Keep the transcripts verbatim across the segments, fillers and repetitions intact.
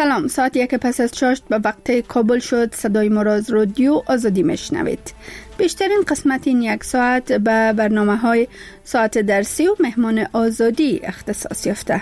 سلام، ساعت یک پس از چاشت به وقت کابل شد. صدای ما را از رادیو آزادی میشنوید. بیشترین قسمت این یک ساعت به برنامه های ساعت درسی و مهمان آزادی اختصاص یافته.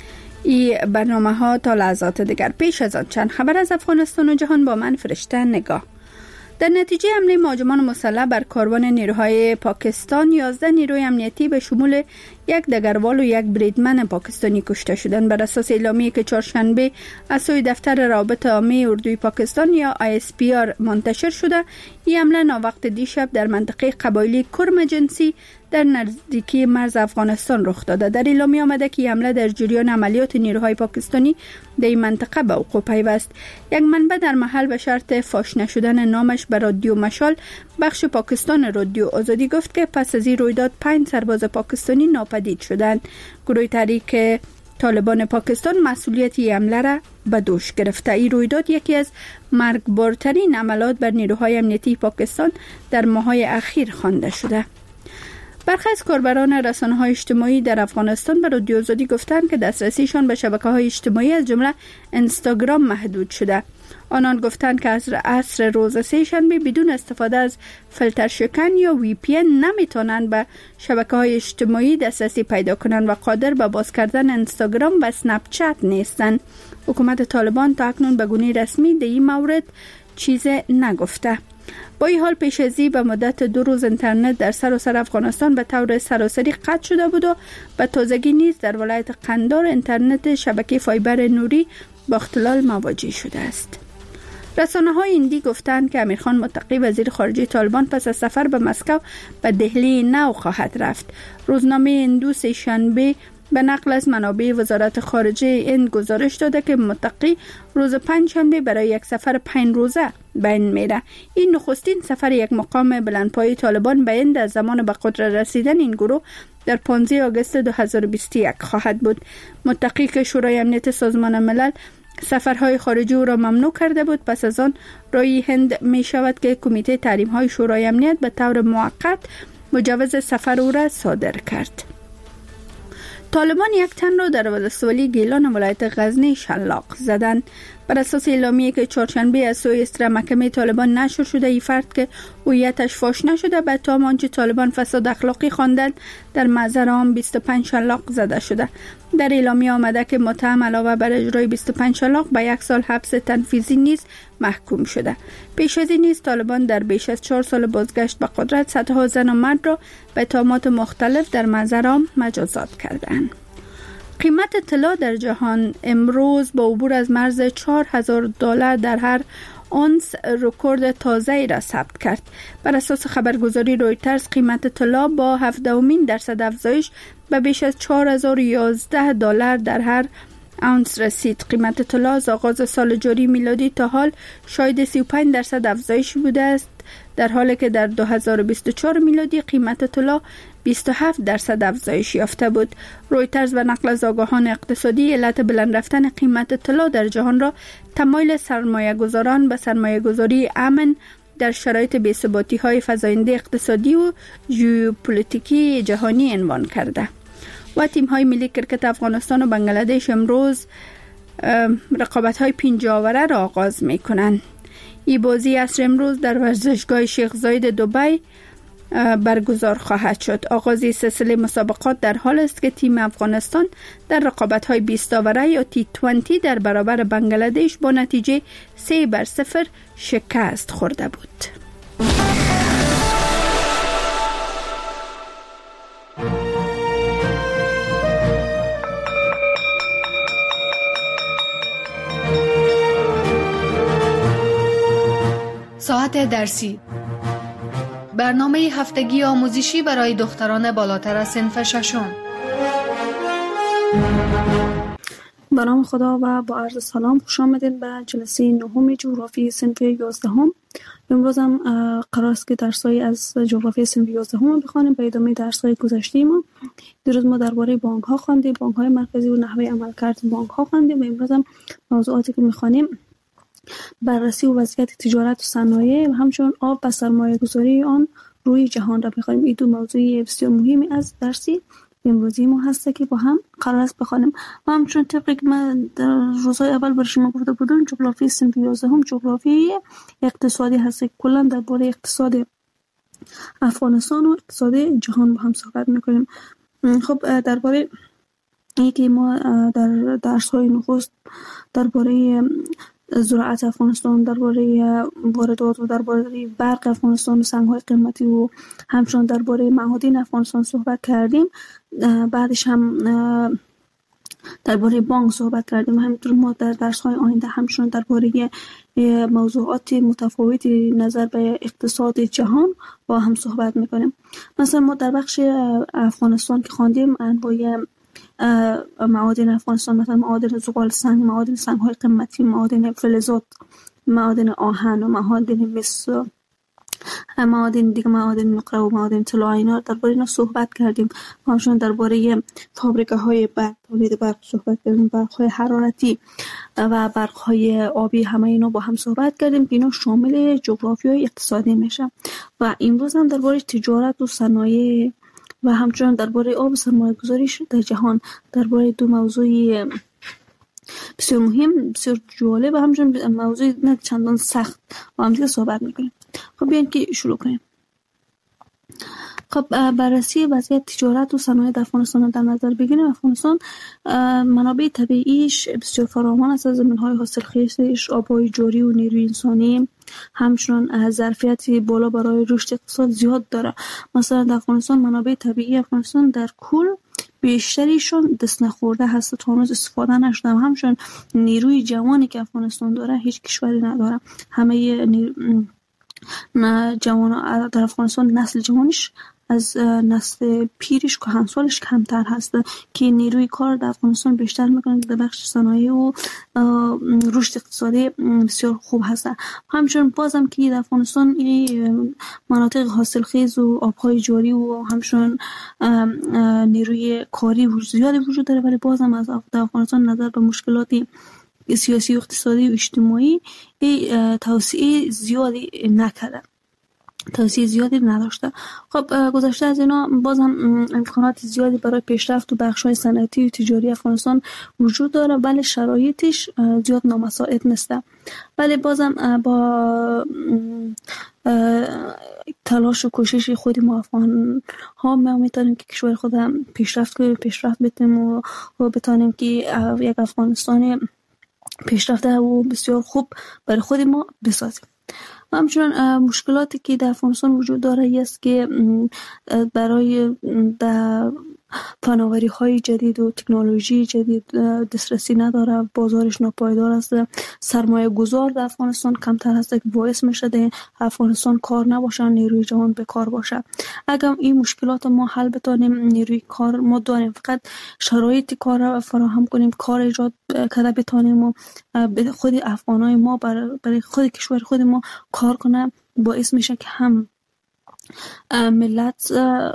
این برنامه ها تا لحظات دیگر. پیش از آن چند خبر از افغانستان و جهان با من فرشته نگاه. در نتیجه حمله مهاجمان مسلح بر کاروان نیروهای پاکستان، یازده نیروی امنیتی به شمول یک دگروال و یک بریدمن پاکستانی کشته شدند. بر اساس اعلامیه‌ای که چهارشنبه از سوی دفتر روابط عامه اردوی پاکستان یا آی اس پی آر منتشر شده، این حمله ناوقت دیشب در منطقه قبایلی کرم جنسی در نزدیکی مرز افغانستان رخ داده. در اعلامیه آمده که حمله در جریان عملیات نیروهای پاکستانی در این منطقه به وقوع پیوست. یک منبع در محل به شرط فاش نشدن نامش به رادیو مشال بخش پاکستان رادیو آزادی گفت که پس از این رویداد پنج سرباز پاکستانی ناپدید شدند. گروه تحریک طالبان پاکستان مسئولیت این حمله را به دوش گرفته. این رویداد یکی از مرگبارترین حملات بر نیروهای امنیتی پاکستان در ماه‌های اخیر خوانده شده. برخی از کاربران رسانه‌های اجتماعی در افغانستان به رادیو آزادی گفتند که دسترسیشان به شبکه‌های اجتماعی از جمله اینستاگرام محدود شده. آنان گفتند که از عصر روز سه‌شنبه بدون استفاده از فیلتر شکن یا وی پی ان نمیتونند به شبکه‌های اجتماعی دسترسی پیدا کنند و قادر به باز کردن اینستاگرام و اسنپ چت نیستند. حکومت طالبان تا اکنون به گونه رسمی در این مورد چیز نگفته. با این حال پیش از این به مدت دو روز اینترنت در سراسر افغانستان به طور سراسری قطع شده بود و به تازگی نیز در ولایت قندار اینترنت شبکه فایبر نوری با اختلال مواجه شده است. رسانه‌های هندی گفتند که امیرخان متقی وزیر خارجه طالبان پس از سفر به مسکو به دهلی نو خواهد رفت. روزنامه هندو سه‌شنبه به نقل از منابع وزارت خارجه هند گزارش داده که متقی روز پنجشنبه برای یک سفر پنج روزه به هند میره. این نخستین سفر یک مقام بلندپایه طالبان به هند از زمان به قدرت رسیدن این گروه در پانزده آگوست دو هزار و بیست و یک خواهد بود. متقی که شورای امنیت سازمان ملل سفرهای خارجی او را ممنوع کرده بود، پس از آن رای هند می شود که کمیته تحریم های شورای امنیت به طور موقت مجوز سفر او را صادر کرد. طالبان یک تن را در ولسوالی گیلان ولایت غزنی شلاق زدند. بر اساس اعلامیه‌ای که چهارشنبه از سوی استرا محکمه طالبان نشر شده، این فرد که هویتش فاش نشده به تام آنچه طالبان فساد اخلاقی خواندند در محضر عام بیست و پنج شلاق زده شده. در اعلامیه آمده که متهم علاوه بر اجرای بیست و پنج شلاق به یک سال حبس تنفیذی نیز محکوم شده. پیش از این نیز طالبان در بیش از چهار سال بازگشت به قدرت صدها زن و مرد را به اتهامات مختلف در محضر عام مجازات کردند. قیمت طلا در جهان امروز با عبور از مرز چهار هزار دلار در هر اونس رکورد تازه‌ای را ثبت کرد. بر اساس خبرگزاری رویترز قیمت طلا با هفدهمین درصد افزایش به بیش از چهار هزار و یازده دلار در هر اونس رسید. قیمت طلا از آغاز سال جاری میلادی تا حال شاهد سی و پنج درصد افزایش بوده است، در حالی که در دو هزار و بیست و چهار میلادی قیمت طلا بیست و هفت درصد افزایش یافته بود. رویترز به نقل از آگاهان اقتصادی علت بلند رفتن قیمت طلا در جهان را تمایل سرمایه گذاران به سرمایه گذاری امن در شرایط بی‌ثباتی های فزاینده اقتصادی و ژئوپلیتیکی جهانی عنوان کرده. و تیم های ملی کرکت افغانستان و بنگلادش امروز رقابت های پنجاوره را آغاز می کنند. این بازی عصر امروز در ورزشگاه شیخ زاید دبی برگزار خواهد شد. آغاز سلسله مسابقات در حال است که تیم افغانستان در رقابت‌های بیست آوره یا تی بیست در برابر بنگلادش با نتیجه سه بر صفر شکست خورده بود. ساعت درسی، برنامه هفتگی آموزشی برای دختران بالاتر از صنف ششم. به نام خدا و با عرض سلام خوش آمدید به جلسه نهم جغرافی صنف یازدهم. امروز هم قرار است که درس‌های از جغرافی صنف یازدهم بخوانیم به ادامه درس‌های گذشته ما. دیروز ما درباره بانک‌ها خواندیم، بانک‌های مرکزی و نحوه عملکرد بانک‌ها خواندیم و امروز هم موضوعاتی که می‌خوانیم بررسی و وضعیت تجارت و صنایع و همچنین آب و سرمایه‌گذاری آن روی جهان را می‌خوانیم. این دو موضوع بسیار مهمی از درسی امروزی ما هست که با هم قرار است بخوانیم. و همچون طبقی که من در روزهای اول برای شما گفته بودم، جغرافی صنف یازده هم جغرافی اقتصادی هست. کلا درباره اقتصاد افغانستان و اقتصاد جهان با هم صحبت میکنیم. خب درباره این که ما در درس های نخست درباره زراعت افغانستان، درباره واردات و درباره برق افغانستان و سنگ های قیمتی و همچنان درباره معادن افغانستان صحبت کردیم. بعدش هم درباره بانک صحبت کردیم. همینطور ما در درس های آینده همچنان درباره موضوعات متفاوتی نظر به اقتصاد جهان با هم صحبت میکنیم. مثلا ما در بخش افغانستان که خواندیم انواع معادن افغانستان، مثلا معادن زغال سنگ، معادن سنگ های قیمتی، معادن فلزات، معادن آهن و معادن مس، معادن دیگه، معادن نقره و معادن طلا، اینا درباره اینا صحبت کردیم. همچنین درباره فابریکه های برق، تولید برق صحبت کردیم، برق های حرارتی و برق های آبی، همه اینا با هم صحبت کردیم که اینا شامل جغرافی های اقتصادی میشه. و امروز هم درباره تجارت و صنایع و همچنین درباره آب سرمایه گذاری در جهان، درباره دو موضوع بسیار مهم، بسیار جالب و همچنین موضوع نه چندان سخت و هم دیگه صحبت میکنیم. خب بیاین که شروع کنیم. خب بررسی وضعیت تجارت و صنایع در افغانستان در نظر بگیریم. افغانستان منابع طبیعیش بسیار فراوان است. از زمین‌های حاصلخیزش، آب‌های جاری و نیروی انسانی، همچنین ظرفیت بالا برای رشد اقتصاد زیاد داره. مثلا در افغانستان منابع طبیعی افغانستان در کل بیشتریشون دست نخورده هست، تا هنوز استفاده نشده. همچنین نیروی جوانی که افغانستان داره هیچ کشوری نداره. همه نیر... نه جوان در افغانستان نسل جوانش از نسل پیرش کهنسالش کمتر هست که نیروی کار در افغانستان بیشتر میکنه در بخش صنایع و رشد اقتصادی بسیار خوب هست. همچنین بازم که در افغانستان مناطق حاصلخیز و آبهای جاری و همچنین نیروی کاری زیادی وجود داره، ولی بازم از در افغانستان نظر به مشکلاتی سیاسی و اقتصادی و اجتماعی توسعه زیادی نکرده، توسعه زیادی نداشته. خب گذشته از اینا بازم امکانات زیادی برای پیشرفت و بخش‌های صنعتی و تجاری افغانستان وجود داره، ولی شرایطش زیاد نامساعد نیست. ولی بازم با تلاش و کوشش خود ما افغان ها ما میتونیم که کشور خودم پیشرفت کنیم، پیشرفت بتیم و بتونیم که یک افغانستان پیشرفته و بسیار خوب برای خود ما بسازیم. همچنین مشکلاتی که در افغانستان وجود داره است که برای در فناوری های جدید و تکنولوژی جدید دسترسی نداره، بازارش ناپایدار است، سرمایه گذار در افغانستان کمتر هست که باعث میشه در افغانستان کار نباشه، نیروی جوان بیکار باشه. اگر این مشکلات ما حل بتونیم، نیروی کار ما داریم، فقط شرایط کار فراهم کنیم، کار ایجاد کرده بتونیم و خود افغانای ما برای خود کشور خود ما کار کنه، باعث میشه که هم ملت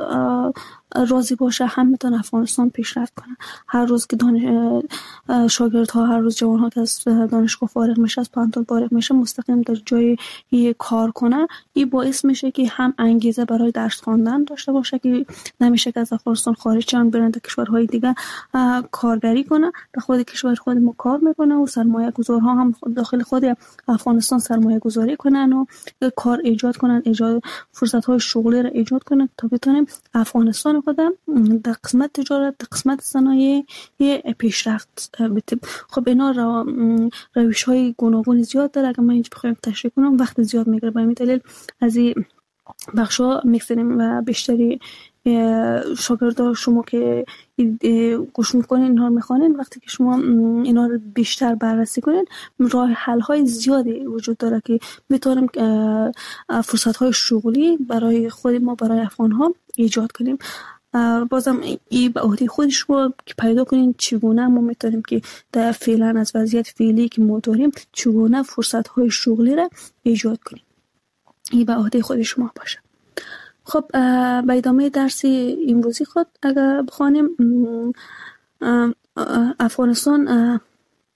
راضی باشه، هم میتونه افغانستان پیشرفت کنه. هر روز که دانش شاگردها، هر روز جوانها که از دانشگاه فارغ میشه، از پانتون فارغ میشه، مستقیم در جای کار کنه، این باعث میشه که هم انگیزه برای درس خواندن داشته باشه که نمیشه که از افغانستان خارج شن برن در کشورهای دیگه کارگری کنه، در خود کشور خود ما کار میکنه و سرمایه گذارها هم داخل خود افغانستان سرمایه گذاری کنن و کار ایجاد کنن، ایجاد فرصت های شغلی را ایجاد کنن تا بتونیم افغانستان خودم در قسمت تجارت، در قسمت صنایع پیشرفت بتیم. خب اینا رو روش های گوناگون زیاد داره، اگر من اینجا بخوایم تشریح کنم وقت زیاد میگیره. به همین دلیل از این بخشا میگذاریم و بیشتری شاگردان شما که گوش میکنین اینها رو میخوانین، وقتی که شما اینا رو بیشتر بررسی کنین، راه حل های زیادی وجود داره که میتونیم فرصت های شغلی برای خود ما، برای افغان ها ایجاد کنیم. بازم این به عهده خود شما که پیدا کنین چگونه ما میتونیم که در فعلا از وضعیت فعلی که ما داریم چگونه فرصت های شغلی را ایجاد کنیم. این به عهده خود شما باشه. خب به ادامه درس امروزی خود اگر بخوانیم، افغانستان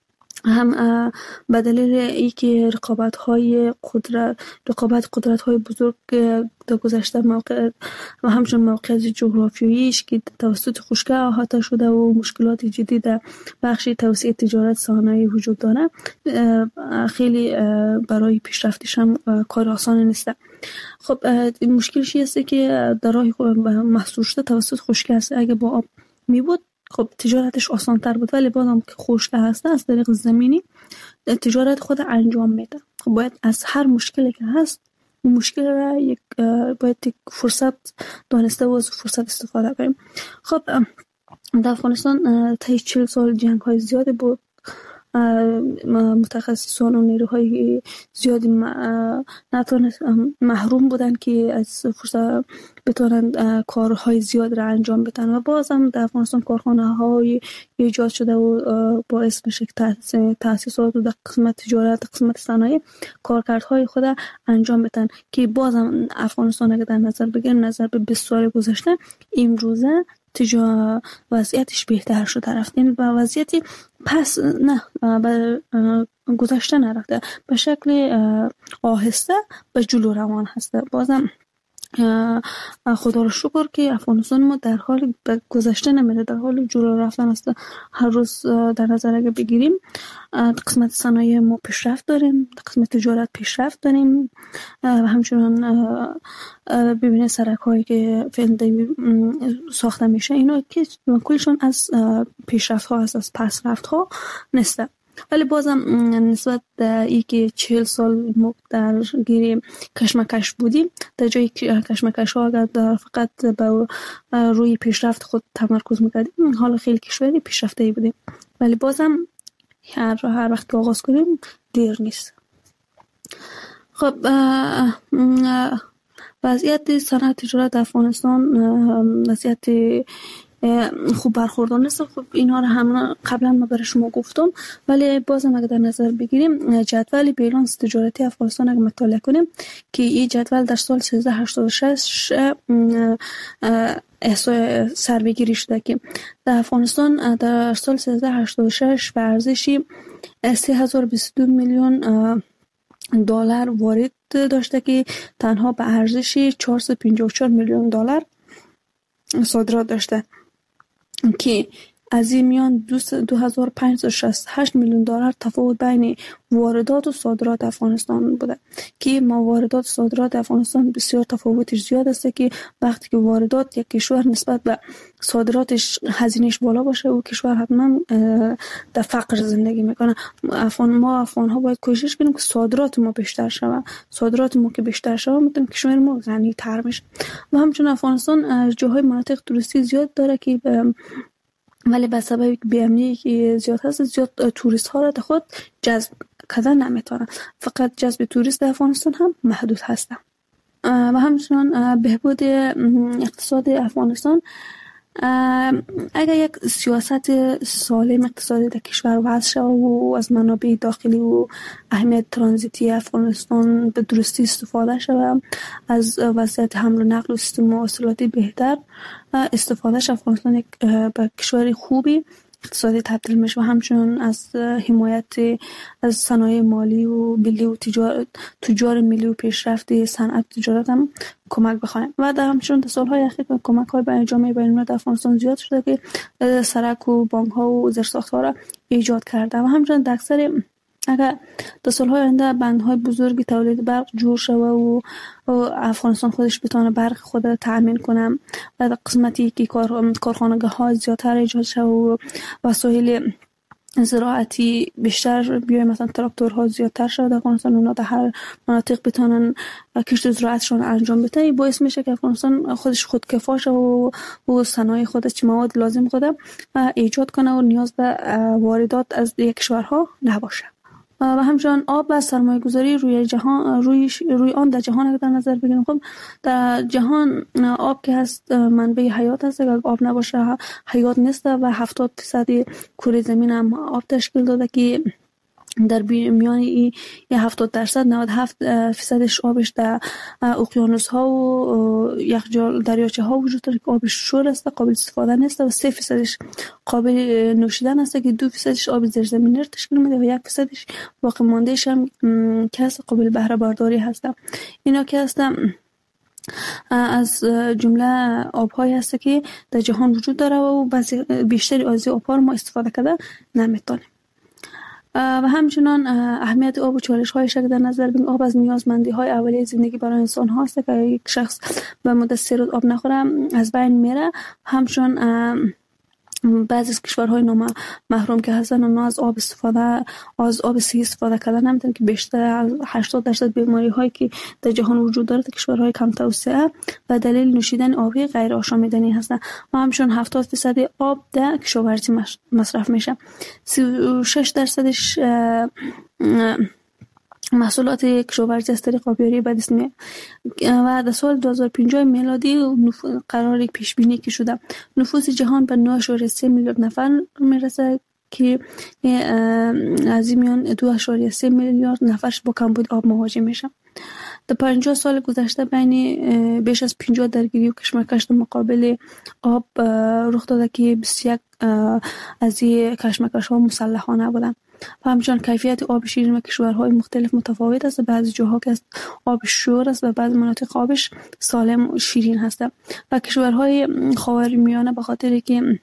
هم به دلیل اینکه رقابت های قدرت رقابت قدرت های بزرگ در گذشته موقع و همچنین موقعیت جغرافیاییش که توسط خشکی احاطه شده و مشکلات جدی در بخش توسعه تجارت صنایع وجود داره، خیلی برای پیشرفتش هم کار آسان نیست. خب مشکلش است که در راه محصول شده توسط خشکی است. اگه با آب می بود خب تجارتش آسان تر بود، ولی بازم که خشک هسته از طریق زمینی تجارت خود انجام میده. خب باید از هر مشکلی که هست مشکل را یک باید یک فرصت دانسته و از فرصت استفاده کنیم. خب در افغانستان تا چهل سال جنگ های زیاده بود، متخصصان و نیروهای زیادی نتونست محروم بودن که از فرصت بتونن کارهای زیاد را انجام بدن و باز هم در افغانستان کارخانه های ایجاد شده و باعث میشه که تأسیسات و در قسمت تجارت در قسمت صنایع کارکردهای خود انجام بدن که باز هم افغانستان اگر در نظر بگیریم نظر به بیست سال گذشته امروزه تجا وضعیتش بهتر شده رفت. این با وضعیتی پس نه به گذشته نرفته، به شکل آهسته به جلو روان هسته. بازم خدا رو شکر که افغانستان ما در حال به گذشته نمیره، در حال جلو رفتن است. هر روز در نظر اگه بگیریم قسمت صنایع ما پیشرفت داریم، قسمت تجارت پیشرفت داریم و همچنان ببینید سرک هایی که فعلا ساخته میشه اینا که کلشون از پیشرفت ها هست، از پس رفت ها نیست. ولی بازم نسبت ای که چهل سال ما در گیری کشمکش بودیم، در جای کشمکش ها اگر در فقط به روی پیشرفت خود تمرکز میکردیم حالا خیلی کشوری پیشرفته بودیم، ولی بازم هر هر وقت که آغاز کنیم دیر نیست. خب وضعیت صنعت تجارت در افغانستان وضعیت خوب برخوردار نیست. خب اینها رو هم قبلا ما برای شما گفتم، ولی بازم اگر در نظر بگیریم جدول بیلانس تجارتی افغانستان اگر مطالعه کنیم که این جدول در سال سیزده هشتاد و شش احصای سربگیری شده که در افغانستان در سال سیزده هشتاد و شش به ارزشی سه هزار و بیست و دو میلیون دلار وارد داشته که تنها به ارزشی چهارصد و پنجاه و چهار میلیون دلار صادرات داشته که از این میان دو هزار و پانصد و شصت و هشت میلیون دلار تفاوت بین واردات و صادرات افغانستان بوده که ما واردات و صادرات افغانستان بسیار تفاوتش زیاد است که وقتی که واردات یک کشور نسبت به صادراتش هزینهش بالا باشه و کشور حتما در فقر زندگی میکنه. افغان ما افغان ها باید کوشش کنیم که صادرات ما بیشتر شود، صادرات ما که بیشتر شود میتونیم کشور ما غنی تر میشه. و همچنین افغانستان جاهای مناطق توریستی زیاد داره که ولی به سبب بی‌امنی که زیاد هست زیاد توریست ها را در خود جذب کردن نمیتونه، فقط جذب توریست در افغانستان هم محدود هسته. و همچنان بهبود اقتصاد افغانستان اگر یک سیاست سالم اقتصادی در کشور وضع شود و از منابع داخلی و اهمیت ترانزیتی افغانستان به درستی استفاده شود، از وضعیت حمل و نقل و سیستم مواصلاتی بهتر استفاده شود، افغانستان یک به کشور خوبی اقتصادی تبدیل میشه و همچنین از حمایت از صنایع مالی و ملی و تجار تجار ملی و پیشرفت صنعت تجارت هم کمک بخوایم. و در همچنین در سالهای اخیر کمک های به جامعه بین‌المللی در افغانستان زیاد شده که سرک و بانک ها و زیرساخت ها را ایجاد کرده و همچنین در اکثر اگر در سالهای آینده بندهای بزرگی تولید برق جور شود و, و افغانستان خودش بتونه برق خود را تأمین کنه و در قسمتی که کار کارخانگاه ها زیادتر ایجاد شود و وسایل زراعتی بیشتر بیای مثلا تراکتورها زیادتر شد در افغانستان، اونا در هر مناطق بتونن کشت زراعتشون انجام بدن، باعث میشه که افغانستان خودش خودکفا شه و و صنایع خودش چه مواد لازم خود ایجاد کنه و نیاز به واردات از دیگر کشورها نباشه. و همچنان آب و سرمایه گذاری روی جهان روی روی آن در جهان اگر در نظر بگیریم، خب در جهان آب که هست منبع حیات هست، اگر آب نباشه حیات نیست و هفتاد درصد کره زمین هم آب تشکیل داده که در میان این هفتاد درصد نود و هفت فیصدش آبش در اقیانوس ها و یخچال دریاچه ها وجود داره که آبش شور است، قابل استفاده نیست و سه فیصدش قابل نوشیدن است که دو فیصدش آب زیرزمینی را تشکیل میده و یک فیصدش باقی ماندهش هم که قابل بهره برداری هست. اینا که هستن از جمله آب‌هایی هست که در جهان وجود داره و بعضی بیشتری از آب‌ها ما استفاده کرده نمیتونیم. و همچنان اهمیت آب و چالش‌هایش در نظر بگیریم. آب از نیازمندی‌های اولیه زندگی برای انسان هاست که یک شخص به مدت سه روز آب نخوره از بین میره. همچنان بعضی از کشورهای نام محروم که هستن اونا از آب استفاده از آب صحی استفاده کردن نمیتونن که بیشتر از هشتاد درصد بیماری هایی که در جهان وجود داره در کشورهای کم توسعه و دلیل نوشیدن آبی غیر آشامیدنی هستن و همچنین هفتاد درصد آب در کشاورزی مصرف میشه. سی و شش درصدش محصولات کشاورزی از طریق آبیاری به دست میاد و در سال دو هزار و پنجاه میلادی قرار پیش بینی که شده نفوس جهان به نه و سه میلیارد نفر میرسه که از این میان دو و سه میلیارد نفرش با کمبود آب مواجه میشه. در پنجاه سال گذشته بین بیش از پنجاه درگیری و کشمکش مقابل آب رخ داده که بیست و یک از این کشمکش ها مسلحانه بودن و همچنان کیفیت آب شیرین و کشورهای مختلف متفاوت است. بعضی جاها که آب شور است و بعضی مناطق آبش سالم و شیرین هست و کشورهای خاورمیانه به خاطر که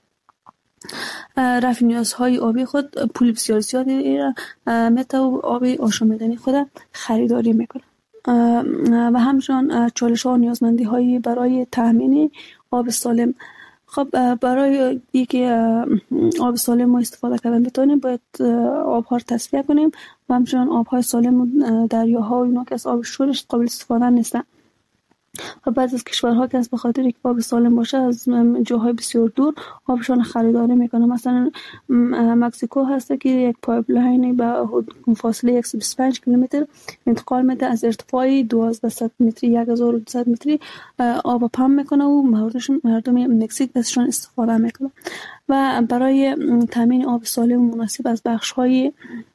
رفع نیازهای آبی خود پول بسیار زیادی متر و آب آشامیدنی خود خریداری میکنه و همچنان چالش ها و نیازمندی هایی برای تامین آب سالم. خب برای اینکه آب سالم ما استفاده کردن بتونیم باید آبها رو تصفیه کنیم و همچنان آبهای سالم و دریاها و اینا که از آب شورش قابل استفاده نیستن و بعضی از کشورها که از به خاطر اینکه آب سالم باشه از جاهای بسیار دور آبشان خریداری میکنه. مثلا مکزیکو هست که یک پایپلاین به فاصله صد و بیست و پنج کیلومتر انتقال میده از ارتفاع دوازده متری یک هزار و دویست متری آب پمپ میکنه و مردمشون مردم مکزیک ازشون استفاده میکنه و برای تامین آب سالم و مناسب از بخش‌های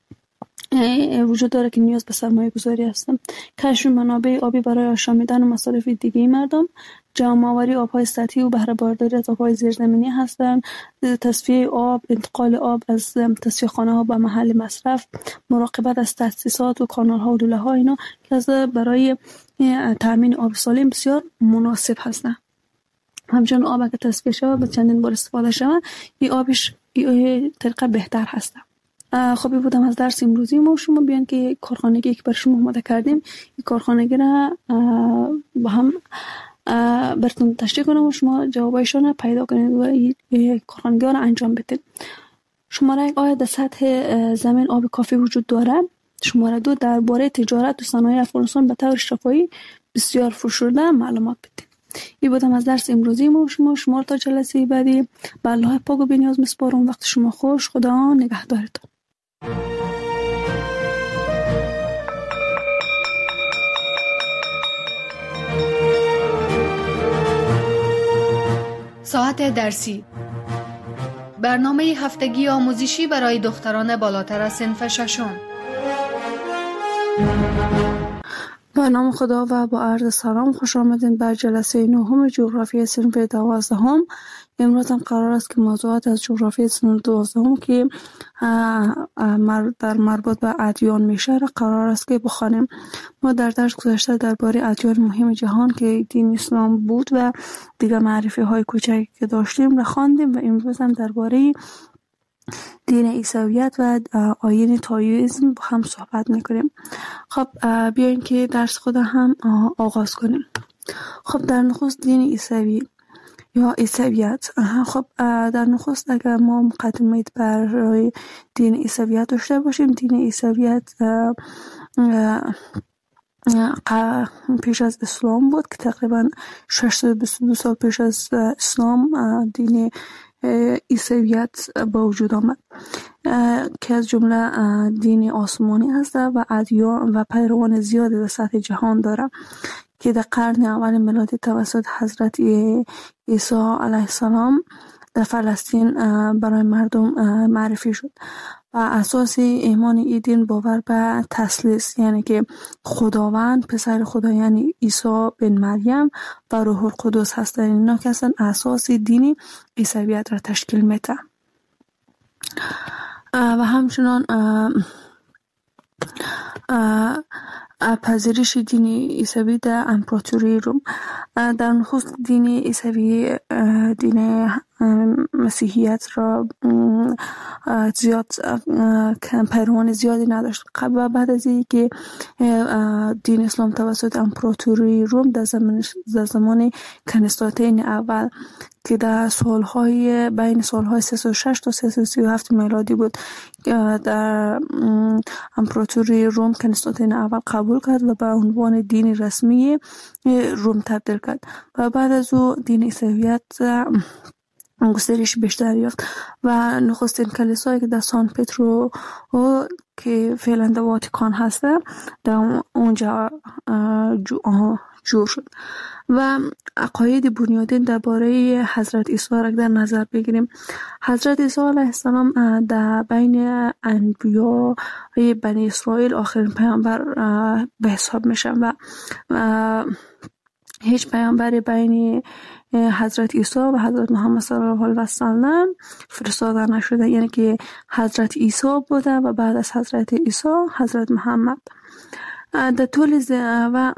وجود داره که نیاز به سرمایه گذاری هستن. کشف منابع آبی برای آشامیدن و مصارف دیگه مردم، جمع آوری آبهای سطحی و بهره برداری از آبهای زیرزمینی هستند، تصفیه آب، انتقال آب از تصفیه خانه ها به محل مصرف، مراقبت از تاسیسات و کانال ها و لوله ها اینا که از برای تامین آب سالم بسیار مناسب هستند. همچنین آب که تصفیه شود و چندین بار استفاده شود این آبش این طریقه بهتر هست. خب بودم از درس امروزی ما شما بیان که کارخانگی که بر شما آماده کردیم این کارخانگی را با هم براتون تشریح کنم و شما جوابایشان را پیدا کنید و این کارخانگی را انجام بدید. شماره یک، آیا در سطح زمین آب کافی وجود دارد؟ شماره دو، درباره تجارت و صنایع افغانستان به طور شفاهی بسیار فروشنده معلومات بدید. این بودم از درس امروزی ما شما شما تا جلسه بعدی به الله پاک و بی‌نیاز میسپارم. وقت شما خوش. خدا نگهدارتان. ساعت درسی، برنامه هفتگی آموزشی برای دختران بالاتر از صنف ششم. به نام خدا و با عرض سلام خوش آمدین بر جلسه نهم جغرافی صنف دوازدهم. امروز هم قرار است که موضوعات از جغرافی صنف دوازدهم که در مربوط به ادیان میشه را قرار است که بخوانیم. ما در درس گذشته درباره ادیان مهم جهان که دین اسلام بود و دیگر معرفی های کوچکی که داشتیم را خواندیم و امروز هم درباره دین عیسویت و آیین تائویسم با هم صحبت میکنیم. خب بیاین که درس خود هم آغاز کنیم. خب در نخست دین عیسوی یا عیسویت. خب در نخست اگر ما مقدمه برای دین عیسویت داشته باشیم، دین عیسویت پیش از اسلام بود که تقریبا ششصد و بیست و دو سال پیش از اسلام دین عیسویت با وجود آمد که از جمله دین آسمانی هست و ادیان و پیروان زیادی در سطح جهان داره که در قرن اول میلادی توسط حضرت عیسی علیه السلام در فلسطین برای مردم معرفی شد و اساس ایمان این دین باور به تثلیث، یعنی که خداوند پسر خدا یعنی عیسی بن مریم و روح القدس هستند. اینا که اصلا اساس دینی عیسویت را تشکیل میده. و همچنان پذیرش دین عیسوی در امپراتوری روم. در نخست دین عیسوی دین مسیحیت را زیاد پیروان زیادی نداشت. قبل بعد از اینکه دین اسلام توسط امپراتوری روم در زمان در زمان کنستانتین اول که در سالهای بین سالهای سیصد و شش تا سیصد و سی و هفت میلادی بود در امپراتوری روم کنستانتین اول قبول کرد و به عنوان دین رسمی روم تبدیل کرد و بعد از او دین عیسویت گسترش بیشتر یافت و نخستین کلیسایی که در سان پترو که فعلا در واتیکان هسته در اونجا جور شد. و عقاید بنیادین درباره حضرت عیسی را در نظر بگیریم. حضرت عیسی علیه السلام در بین انبیای بنی اسرائیل آخرین پیامبر به حساب میشن و هیچ پیامبری بین حضرت عیسی و حضرت محمد صلی الله علیه و سلم فرستاده نشده، یعنی که حضرت عیسی بوده و بعد از حضرت عیسی حضرت محمد. در طول و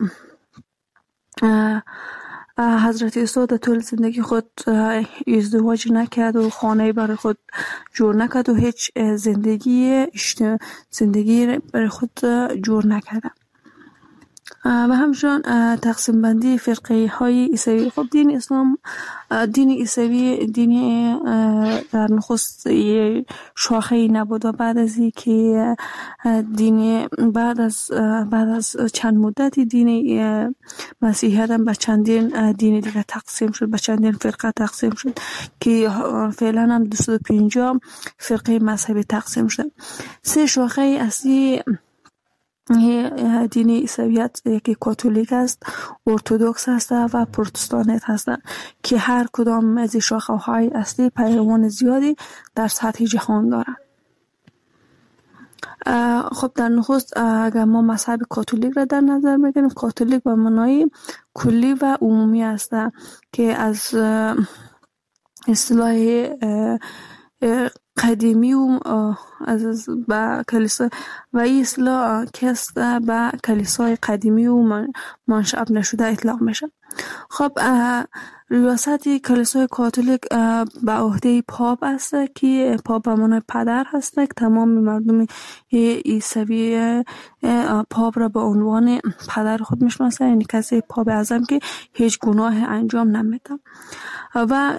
حضرت عیسی در طول زندگی خود ازدواج نکرد و خانه برای خود جور نکرد و هیچ زندگی زندگی برای خود جور نکرد. و همچنان تقسیم بندی فرقه های عیسوی. خب دین اسلام دین عیسوی دین در نخست شاخه نبود و بعد از اینکه دین بعد از بعد از چند مدتی دین مسیحیت هم به چندین دین دیگه تقسیم شد، به چندین فرقه تقسیم شد که فعلا هم دویست و پنجاه فرقه مذهبی تقسیم شد. سه شاخه اصلی دین عیسویت یکی کاتولیک است، ارتدوکس است و پروتستانت هست که هر کدام از این شاخه‌های اصلی پیروان زیادی در سطح جهان دارند. خب در نخست اگر ما مذهب کاتولیک را در نظر بگیریم، کاتولیک به معنای کلی و عمومی است که از اصطلاح قدیمی و از با کلیسا و این اصطلاح کس با کلیسای قدیمی و منشأ نشده اطلاق میشه. خب ریاست کلیسای کاتولیک به عهده پاپ است که پاپ به معنای پدر هست که تمام مردم عیسوی پاپ را به عنوان پدر خود میشناسه، یعنی کسی پاپ اعظم که هیچ گناه انجام نمیده. و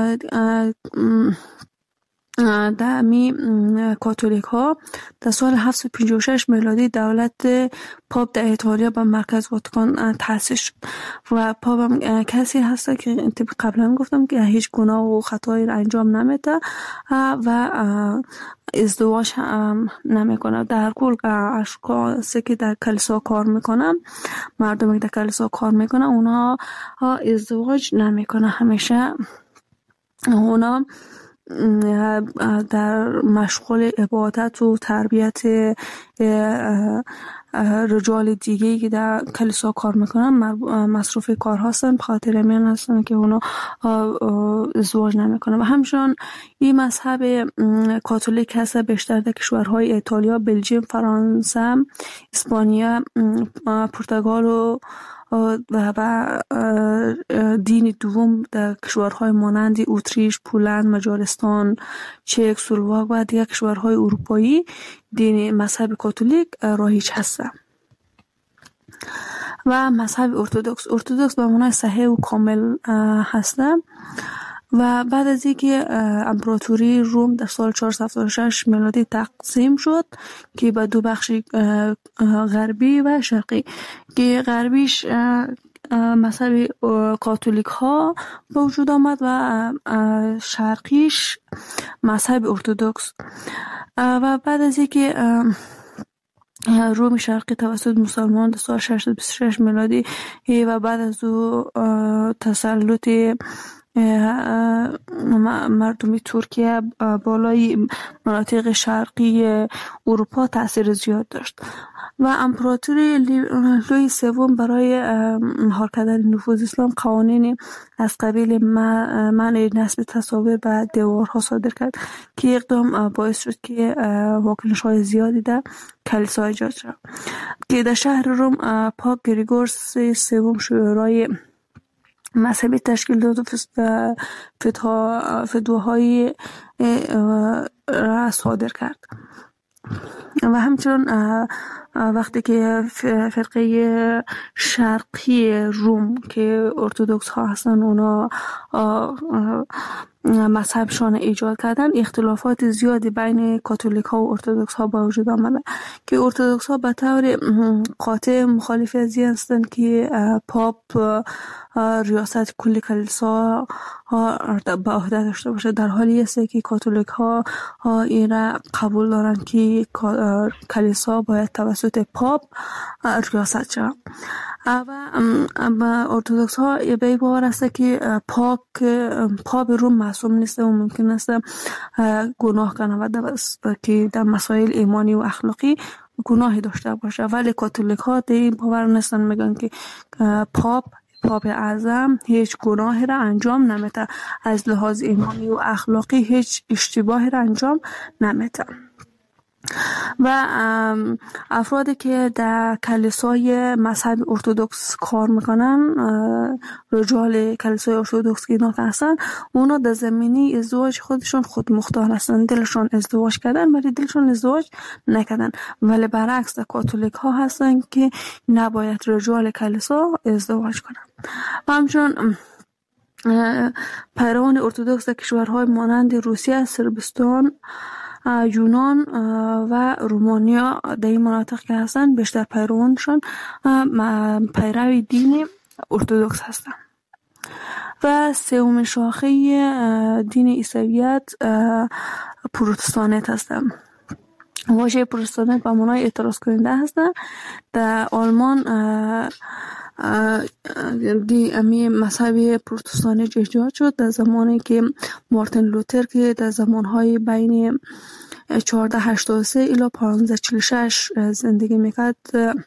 در می کاتولیک ها در سال هفتصد و پنجاه و شش میلادی دولت پاپ در ایتالیا به مرکز واتیکان تأسیس شد و پاپ هم کسی هست که قبلا گفتم که هیچ گناه و خطایی را انجام نمیده و ازدواج هم نمیکنه. در کل اشخاصی که در کلیسا کار میکنن، مردمی که در کلیسا کار میکنن، اونها ازدواج نمیکنه. همیشه اونا در مشغول عبادت و تربیت رجال دیگه که در کلیسا کار میکنن مصروف کار هستن، بخاطر همین هستن که اونا ازدواج نمیکنن. و همچنان این مذهب کاتولیک هست بیشتر در کشورهای ایتالیا، بلژیم، فرانسه، اسپانیا، پرتغال و و و دین دوم در کشورهای مانند اتریش، پولند، مجارستان، چک، سلواک و دیگر کشورهای اروپایی دین مذهب کاتولیک رایج هست. و مذهب ارتدوکس ارتدوکس به معنای صحیح و کامل هست و بعد از اینکه امپراتوری روم در سال چهارصد و هفتاد و شش میلادی تقسیم شد که به دو بخش غربی و شرقی که غربیش مذهب کاتولیک ها به وجود آمد و شرقیش مذهب ارتدوکس. و بعد از اینکه روم شرقی توسط مسلمان در سال ششصد و بیست و شش میلادی و بعد از او تسلط مردمی ترکیه بالای مناطق شرقی اروپا تأثیر زیاد داشت و امپراتوری لویی سوم برای مهار کردن نفوذ اسلام قوانین از قبیل منع نصب تصاویر و دیوارها صادر کرد که اقدام باعث شد که واکنش‌های زیادی در کلیسا ایجاد شد که در شهر روم پاپ گریگورس سوم شورای مذهبی تشکیل داد و فتواهای را صادر کرد و همچنین وقتی که فرقه شرقی روم که ارتدوکس ها هستن اونا مذهبشان ایجاد کردن، اختلافات زیادی بین کاتولیک ها و ارتدوکس ها با وجود آمده که ارتدوکس ها به طور قاطع مخالف از این هستند که پاپ ریاست کل کلیسا به عهده داشته باشه، در حالی است که کاتولیک ها این را قبول دارند که کلیسا باید توسط پاپ ریاست شود. و ارتدوکس ها به این باور است که پاپ پاپ روم معصوم نیست و ممکن است گناه کنه و که در مسائل ایمانی و اخلاقی گناهی داشته باشه، ولی کاتولیک ها در این باور نیستن، میگن که پاپ پاپ اعظم هیچ گناهی را انجام نمیده، از لحاظ ایمانی و اخلاقی هیچ اشتباهی را انجام نمیده. و افرادی که در کلیسای مذهب ارتدوکس کار میکنن، رجال کلیسای ارتدوکس که اینا هستن، اونا در زمینی ازدواج خودشون خود مختار هستن، دلشون ازدواج کردن ولی دلشون ازدواج نکردن، ولی برعکس در کاتولیک ها هستن که نباید رجال کلیسا ازدواج کنن. و همچنین پیروان ارتدوکس در کشورهای مانند روسیه، صربستان، یونان و رومانیا در این مناطق که هستن بیشتر پیروانشان پیروی دین ارتدوکس هستن. و سومین شاخه دین عیسویت پروتستانیت هستن. واژه پروتستانیت به معنای اعتراض کننده هستن. در آلمان دی امی مذهب پروتستانی ایجاد شد در زمانی که مارتین لوتر که در زمانهای بین چهارده هشتاد و سه الی پانزده چهل و شش زندگی میکرد،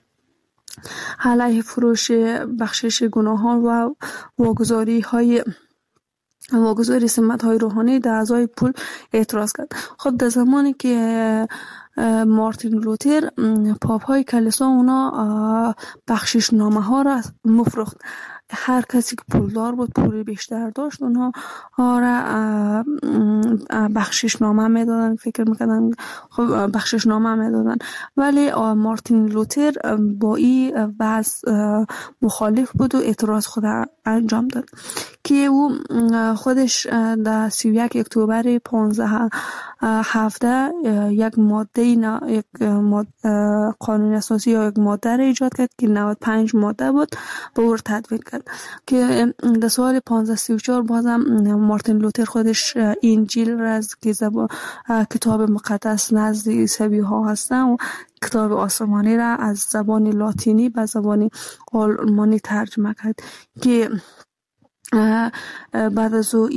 علیه فروش بخشش گناهان و واگذاری های واگذاری سمت های روحانی در اعضای پول اعتراض کرد. خب در زمانی که مارتین لوتر پاپ های کلیسا اونا بخشش نامه ها را مفروخت، هر کسی که پولدار بود، پول بیشتر داشت، اونها را بخشش نامه میدادن، فکر میکردن خب بخشش نامه میدادن. ولی مارتین لوتر با این وضع مخالف بود و اعتراض خود انجام داد که او خودش در سی و یک اکتبر پانزده هفده یک ماده یک ماده قانون اساسی یا یک ماده را ایجاد کرد که نود و پنج ماده بود، به او تدوین کرد که در سال پانزده سی و چهار بازم مارتین لوتر خودش انجیل را از کتاب مقدس نزد عیسوی ها هستن و کتاب آسمانی را از زبان لاتینی به زبان آلمانی ترجمه کرد که بعد از او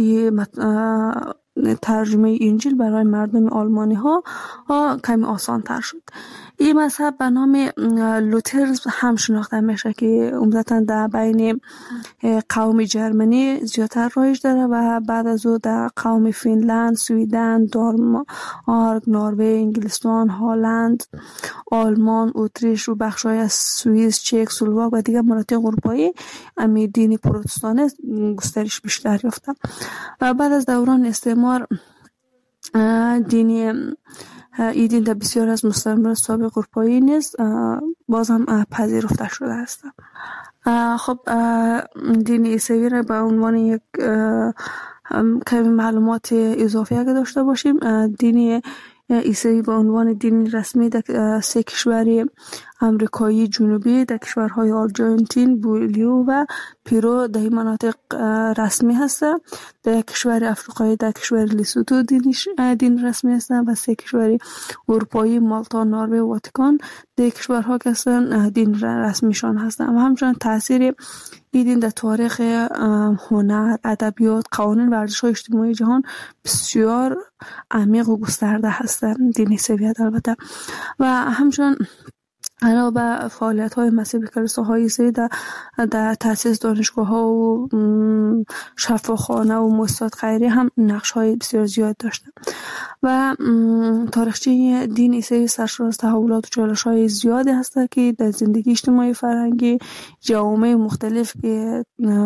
ترجمه انجیل برای مردم آلمانی ها کمی آسان تر شد. این مذهب به نام لوتر هم شناخته میشه که عمدتاً در بین قوم جرمنی زیادتر رایج داره و بعد از او در قوم فنلند، سویدن، دانمارک، نروژ، انگلستان، هلند، آلمان، اتریش و بخشای از سوئیس، چک، اسلواک و دیگر مناطق اروپایی امی دین پروتستانی گسترش بیشتر یافته. و بعد از دوران استعمار دینی این دین در بسیار از مستعمرات سابق اروپایی نیز باز هم پذیرفته شده است. خب دین عیسوی را به عنوان یک کمی معلومات اضافی اگه داشته باشیم، دین عیسوی به عنوان دین رسمی در سه کشور امریکایی جنوبی در کشورهای آرژانتین، بولیو و پیرو در مناطق رسمی هست. در کشور افریقایی در کشور لیسوتو دین رسمی هست و سه کشور اروپایی مالتا، نروژ و واتیکان در کشورها که هستن دین رسمیشان هستن. و همچنین تاثیر این دین در تاریخ هنر، ادبیات، قوانین و ارزش‌های اجتماعی جهان بسیار عمیق و گسترده هستند. دین عیسویت البته. و همچنین علاوه بر فعالیت‌های مذهبی کلیساهای عیسوی در در تأسیس دانشگاه‌ها و شفاخانه و مؤسسات خیریه هم نقش‌های بسیار زیاد داشته. و تاریخچه دین عیسوی سرشار از تحولات و چالش‌های زیادی هست که در زندگی اجتماعی فرهنگی جوامع مختلف که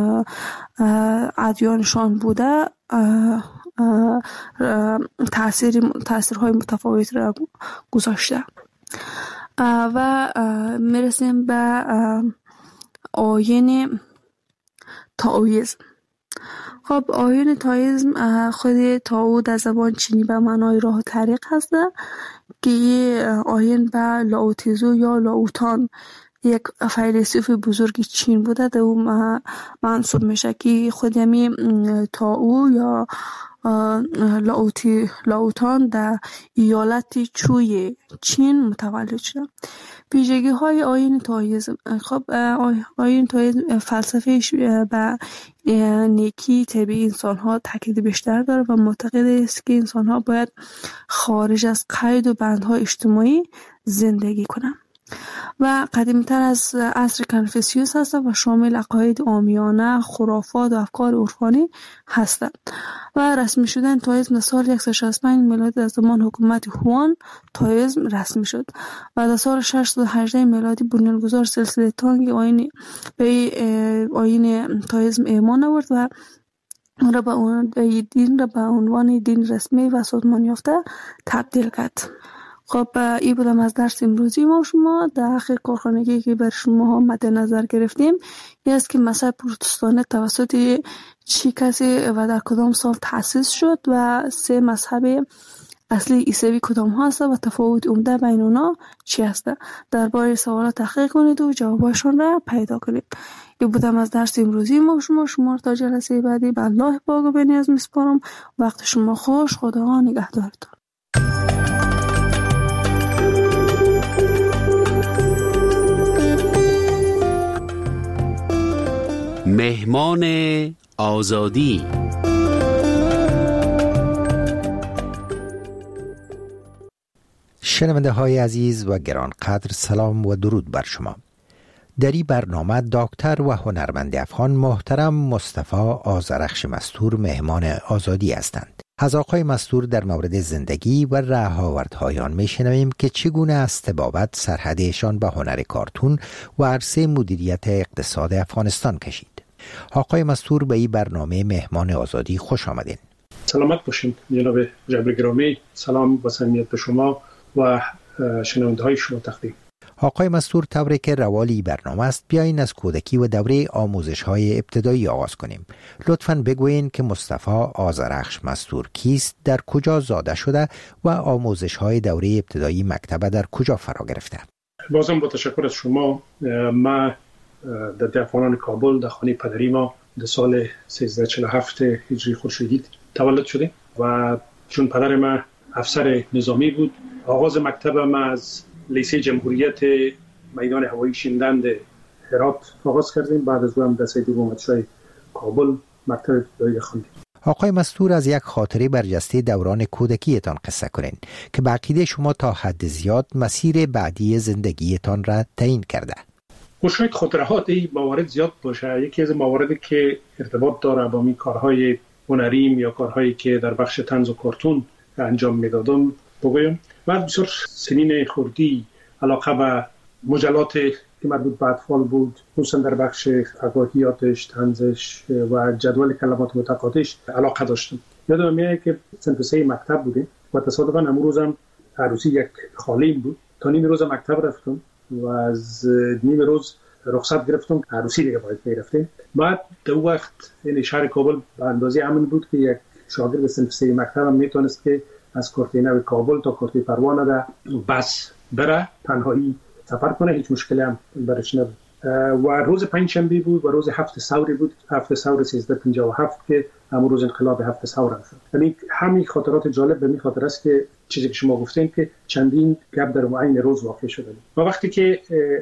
ادیانشان بوده تأثیر تأثیرهای متفاوت را گذاشته. و میرسیم به آیین تائویسم. خب آیین تائویسم خود تائو در زبان چینی به معنای راه و طریق هست که آیین به لاوتزو یا لاوتان یک فیلسوف بزرگ چین بوده. در اون منصوب میشه که خود همی تائو یا لاوتی لاوتان در ایالت چوی چین متولد شده. ویژگی های آیین تائویسم. خب آیین تائویسم فلسفهش به نیکی طبیعی انسان ها تاکید بیشتر داره و معتقد است که انسان ها باید خارج از قید و بندهای اجتماعی زندگی کنند. و قدیمی‌تر از عصر کنفوسیوس هست و شامل عقاید عامیانه، خرافات و افکار عرفانی هستند. و رسمی شدن تائویسم در سال صد و شصت و پنج میلادی در زمان حکومت هوان تائویسم رسمی شد و در سال ششصد و هجده میلادی بنیانگذار سلسله تانگ آیین به آیین تائویسم ایمان آورد و اون را به اون دین را به عنوان دین رسمی و سازمان یافته تبدیل کرد. خب این بودم از درس امروزی ما شما. در آخر کارخانگی که بر شما مد نظر گرفتیم این است که مذهب پروتستانی توسط چی کسی و در کدام سال تأسیس شد و سه مذهب اصلی عیسوی کدام ها هست و تفاوت عمده بین اونا چی هست. درباره سوالات تحقیق کنید و جوابشون را پیدا کنید. این بودم از درس امروزی ما شما. شما تا جلسه بعدی به الله پاک و بنیاز میسپارم. وقت شما خوش. خدا نگهدارتون. مهمان آزادی. شنونده های عزیز و گرانقدر، سلام و درود بر شما. در این برنامه دکتر و هنرمند افغان محترم مصطفی آذرخش مستور مهمان آزادی هستند. از آقای مستور در مورد زندگی و رهاوردهای آن میشنویم که چگونه از طبابت سرحدشان به هنر کارتون و عرصه مدیریت اقتصاد افغانستان کشید. آقای مستور به این برنامه مهمان آزادی خوش آمدین. سلامت باشین جناب جبر گرامی. سلام و صمیمیت به شما و شنونده های شما تقدیم. آقای مستور، طوری که روالی برنامه است بیاین از کودکی و دوره آموزش های ابتدایی آغاز کنیم. لطفاً بگوین که مصطفی آذرخش مستور کیست، در کجا زاده شده و آموزش های دوره ابتدایی مکتب در کجا فرا گرفته؟ بازم با تشکر از شما. ما در دهقانان کابل در خانه پدری ما در سال سیزده چهل و هفت هجری خورشیدی تولد شدیم و چون پدر ما افسر نظامی بود، آغاز مکتب ما از لیسه جمهوریت میدان هوایی شیندند هرات آغاز کردیم. بعد از اون در سید محمدشاه کابل مکتب ابتدایی خواندیم. آقای مستور، از یک خاطره برجسته دوران کودکیتان قصه کنین که به عقیده شما تا حد زیاد مسیر بعدی زندگیتان را تعیین کرده. شاید خاطرات این موارد زیاد باشه. یکی از مواردی که ارتباط داره با می کارهای هنریم یا کارهایی که در بخش طنز و کارتون انجام میدادم بگویم. من بسیار سنین خردی علاقه به مجلات که مربوط به اطفال بود، خصوصا در بخش آگاهیاتش، طنزش و جدول کلمات متقاطعش علاقه داشتم. یادم میاد که صنف سه مکتب بودیم و تصادفاً امروزم عروسی یک خالیم بود. تا نیم روز مکتب رفتم و از نیم روز رخصت گرفتم، عروسی دیگه باید میرفتیم. بعد دو وقت این شهر کابل به اندازه امن بود که یک شاگرد صنف سه مکتب هم میتونست که از کورتینه کابل تا کورتی پروانه در بس بره، تنهایی سفر کنه، هیچ مشکلی هم برش نبود. و روز پنجشنبه بود و روز هفت ثوری بود، هفت ثور سیزده پنجاه و هفت که همون روز انقلاب هفت ثور هم شد. یعنی همین خاطرات جالب به می خاطر است که چیزی که شما گفتین که چندین گپ در معین روز واقع شده. و وقتی که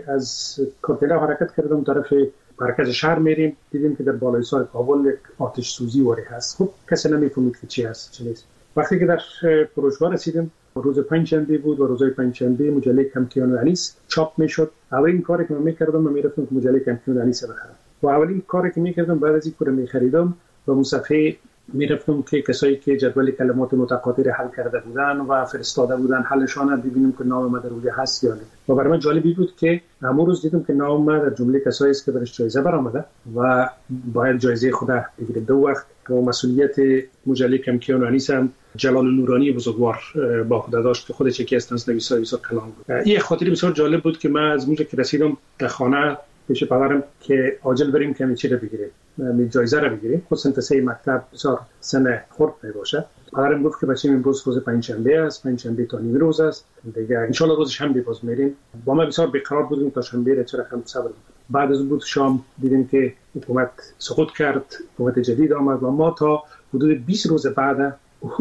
از کارتلا حرکت کردم طرف مرکز شهر میریم، دیدیم که در بالای سر کابل آتش سوزی واری هست. خب کسی نمیفهمید که چی هست چی نیست. وقتی که در فروشگاه رسیدیم، روز پنجشنبه بود و روزهای پنجشنبه مجله کمکیان انیس چاپ میشد. اولین کاری که من میکردم من میرفتم که مجله کمکیان انیس بخرم و اولین کاری که میکردم بعد از اینکه میخریدم و اون صفحه میرفتم که کسایی که جدول کلمات متقاطع حل کرده بودن و فرستاده بودن حلشان ببینیم که نام ما در اونجا هست یا نه. و برای من جالبی بود که همون روز دیدم که نام ما در جمله کسایی است که برش جایزه برآمده و باید جایزه خود بگیره. دو وقت که مسئولیت مجله کمکیان انیس هم جلال نورانی بزرگوار با خود داشت که خودش یکی از نویسای بسیار کلام بود. این خاطره بسیار جالب بود که من از اونجا که رسیدم در خانه پیش پدرم که عاجل بریم که چی رو بگیریم، می جایزه رو بگیریم. خود سنت سه مکتب بسیار سن خرد میباشه. پدرم گفت که بچه‌م امروز روز پنجشنبه است، پنجشنبه تا نیم روز است دیگه، ان شاء الله روز شنبه باز میریم. با ما بسیار بیقرار بودیم تا شنبه رو چرا هم صبر بود. بعد از بود شام دیدیم که حکومت سقوط کرد، حکومت جدید آمد و ما تا حدود بیست روز بعد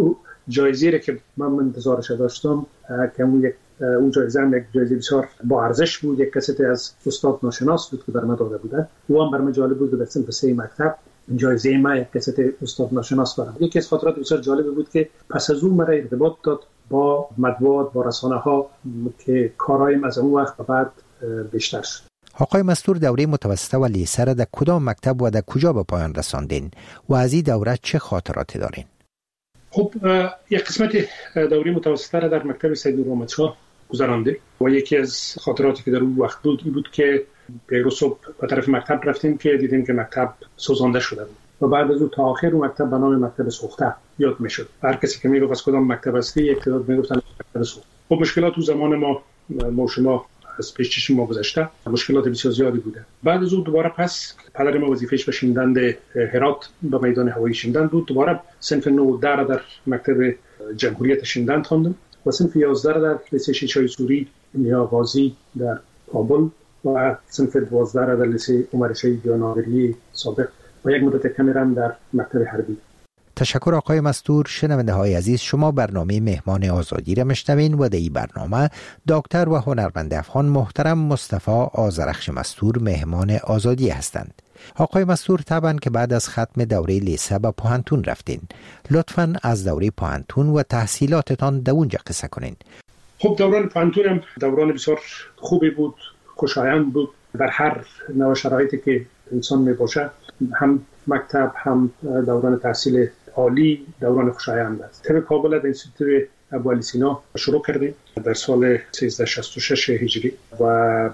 جایزه را که من انتظارش داشتم که اون یک اون جایزه هم یک جایزه بسیار با ارزش بود، یک کست از استاد ناشناس بود که بر من داده بوده. او هم بر من جالب بود در صنف سه مکتب جایزه ما یک کست استاد ناشناس برام. یکی از خاطرات بسیار جالب بود که پس از اون مرا ارتباط داد با مطبوعات، با رسانه ها که کارایم از اون وقت بعد بیشتر شد. آقای مستور دوره متوسطه و لیسه را در کدام مکتب و در کجا به پایان رساندین و از این دوره چه خاطراتی دارین؟ خب یک قسمت دوره متوسطه را در مکتب سید نورآمدشاه گذرانده و یکی از خاطراتی که در اون وقت بود این بود که به صبح به طرف مکتب رفتیم که دیدیم که مکتب سوزانده شده بود و بعد از اون تا آخر اون مکتب به نام مکتب سوخته یاد میشد. هر کسی که میگفت از کدام مکتب هستی یک تعداد میگفتن مکتب سوخته. خب مشکلات تو زمان ما ما شما از پیش چشم ما گذشته، مشکلات بسیار زیادی بوده. بعد از اون دوباره پس پدر ما وظیفه‌اش به شیندند هرات به میدان هوایی شیندند بود. دوباره صنف نه در در مکتب جمهوریت شیندند خواندم و صنف یازده در لیسه شیشای سوری یا غازی در کابل و صنف دوازده در لیسه عمر شهید یا ناظری سابق و یک مدت کمی در مکتب حربی. تشکر آقای مستور. شنونده های عزیز، شما برنامه مهمان آزادی را میشنوین و در این برنامه دکتر و هنرمند افغان محترم مصطفی آذرخش مستور مهمان آزادی هستند. آقای مستور طبعا که بعد از ختم دوره لیسه به پوهنتون رفتین، لطفاً از دوره پوهنتون و تحصیلاتتان در اونجا قصه کنین. خب دوران پوهنتونم دوران بسیار خوبی بود، خوشایند بود. در هر نوع شرایطی که انسان می باشه، هم مکتب هم دوران تحصیل عالی دوران خوشایند است. طب کابل در انستیتوت ابوعلی سینا شروع کردیم در سال سیزده شصت و شش هجری و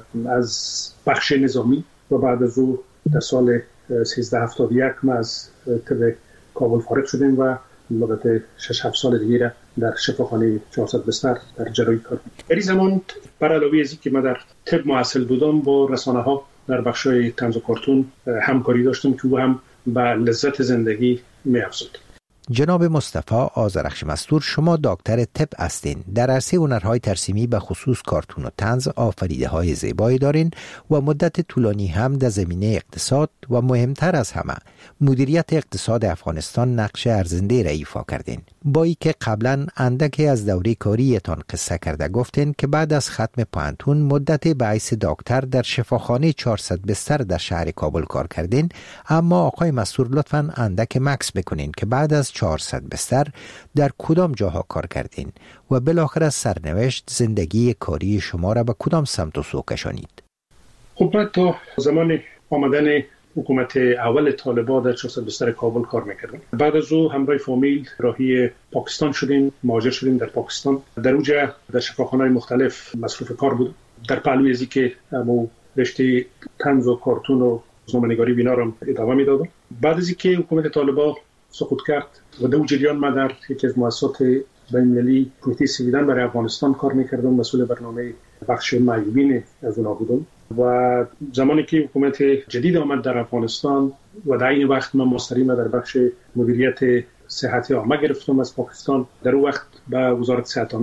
از بخش نظامی و بعد از او در سال سیزده هفتاد و یک ما از طب کابل فارغ شدیم و مدت شش هفت سال دیگه در شفاخانه چهارصد بستر در جراحی کار کردیم. در این زمان بر علاوه از اینکه من در طب معاصل بودم با رسانه ها در بخشای طنز و کارتون همکاری داشتم که او هم به لذت زندگی می افزود. جناب مصطفی آذرخش مستور، شما دکتر طب هستین. در عرصه هنرهای ترسیمی به خصوص کارتون و طنز آفریده های زیبایی دارین و مدت طولانی هم در زمینه اقتصاد و مهمتر از همه مدیریت اقتصاد افغانستان نقش ارزنده را ایفا کردین. با ای که قبلا اندکی از دوره کاریتان قصه کرده گفتین که بعد از ختم پوهنتون مدت به حیث دکتر در شفاخانه چهارصد بستر در شهر کابل کار کردین. اما آقای مستور لطفاً اندک مکس بکنین که بعد از چهارصد بستر در کدام جاها کار کردین و بالاخره سرنوشت زندگی کاری شما را به کدام سمت و سو کشانید؟ خب من تا زمان آمدن حکومت اول طالبان در چهارصد بستر کابل کار میکردم. بعد از او همراه فامیل راهی پاکستان شدیم، مهاجر شدیم در پاکستان. در اونجا در شفاخانه‌های مختلف مصروف کار بودم. در پهلوی ازی که همو رشته طنز و کارتون و روزنامه‌نگاری بینا را ادامه میدادم. بعد از اینکه حکومت طالبان سقوط کرد و در جریان من در یکی از مؤسسات بین‌المللی کمیته سویدن برای افغانستان کار میکردم، مسئول برنامه بخش معیوبین از اونها بودم. و زمانی که حکومت جدید آمد در افغانستان و در این وقت من ماستری ما در بخش مدیریت صحت عامه گرفتم از پاکستان، در اون وقت به وزارت صحت عامه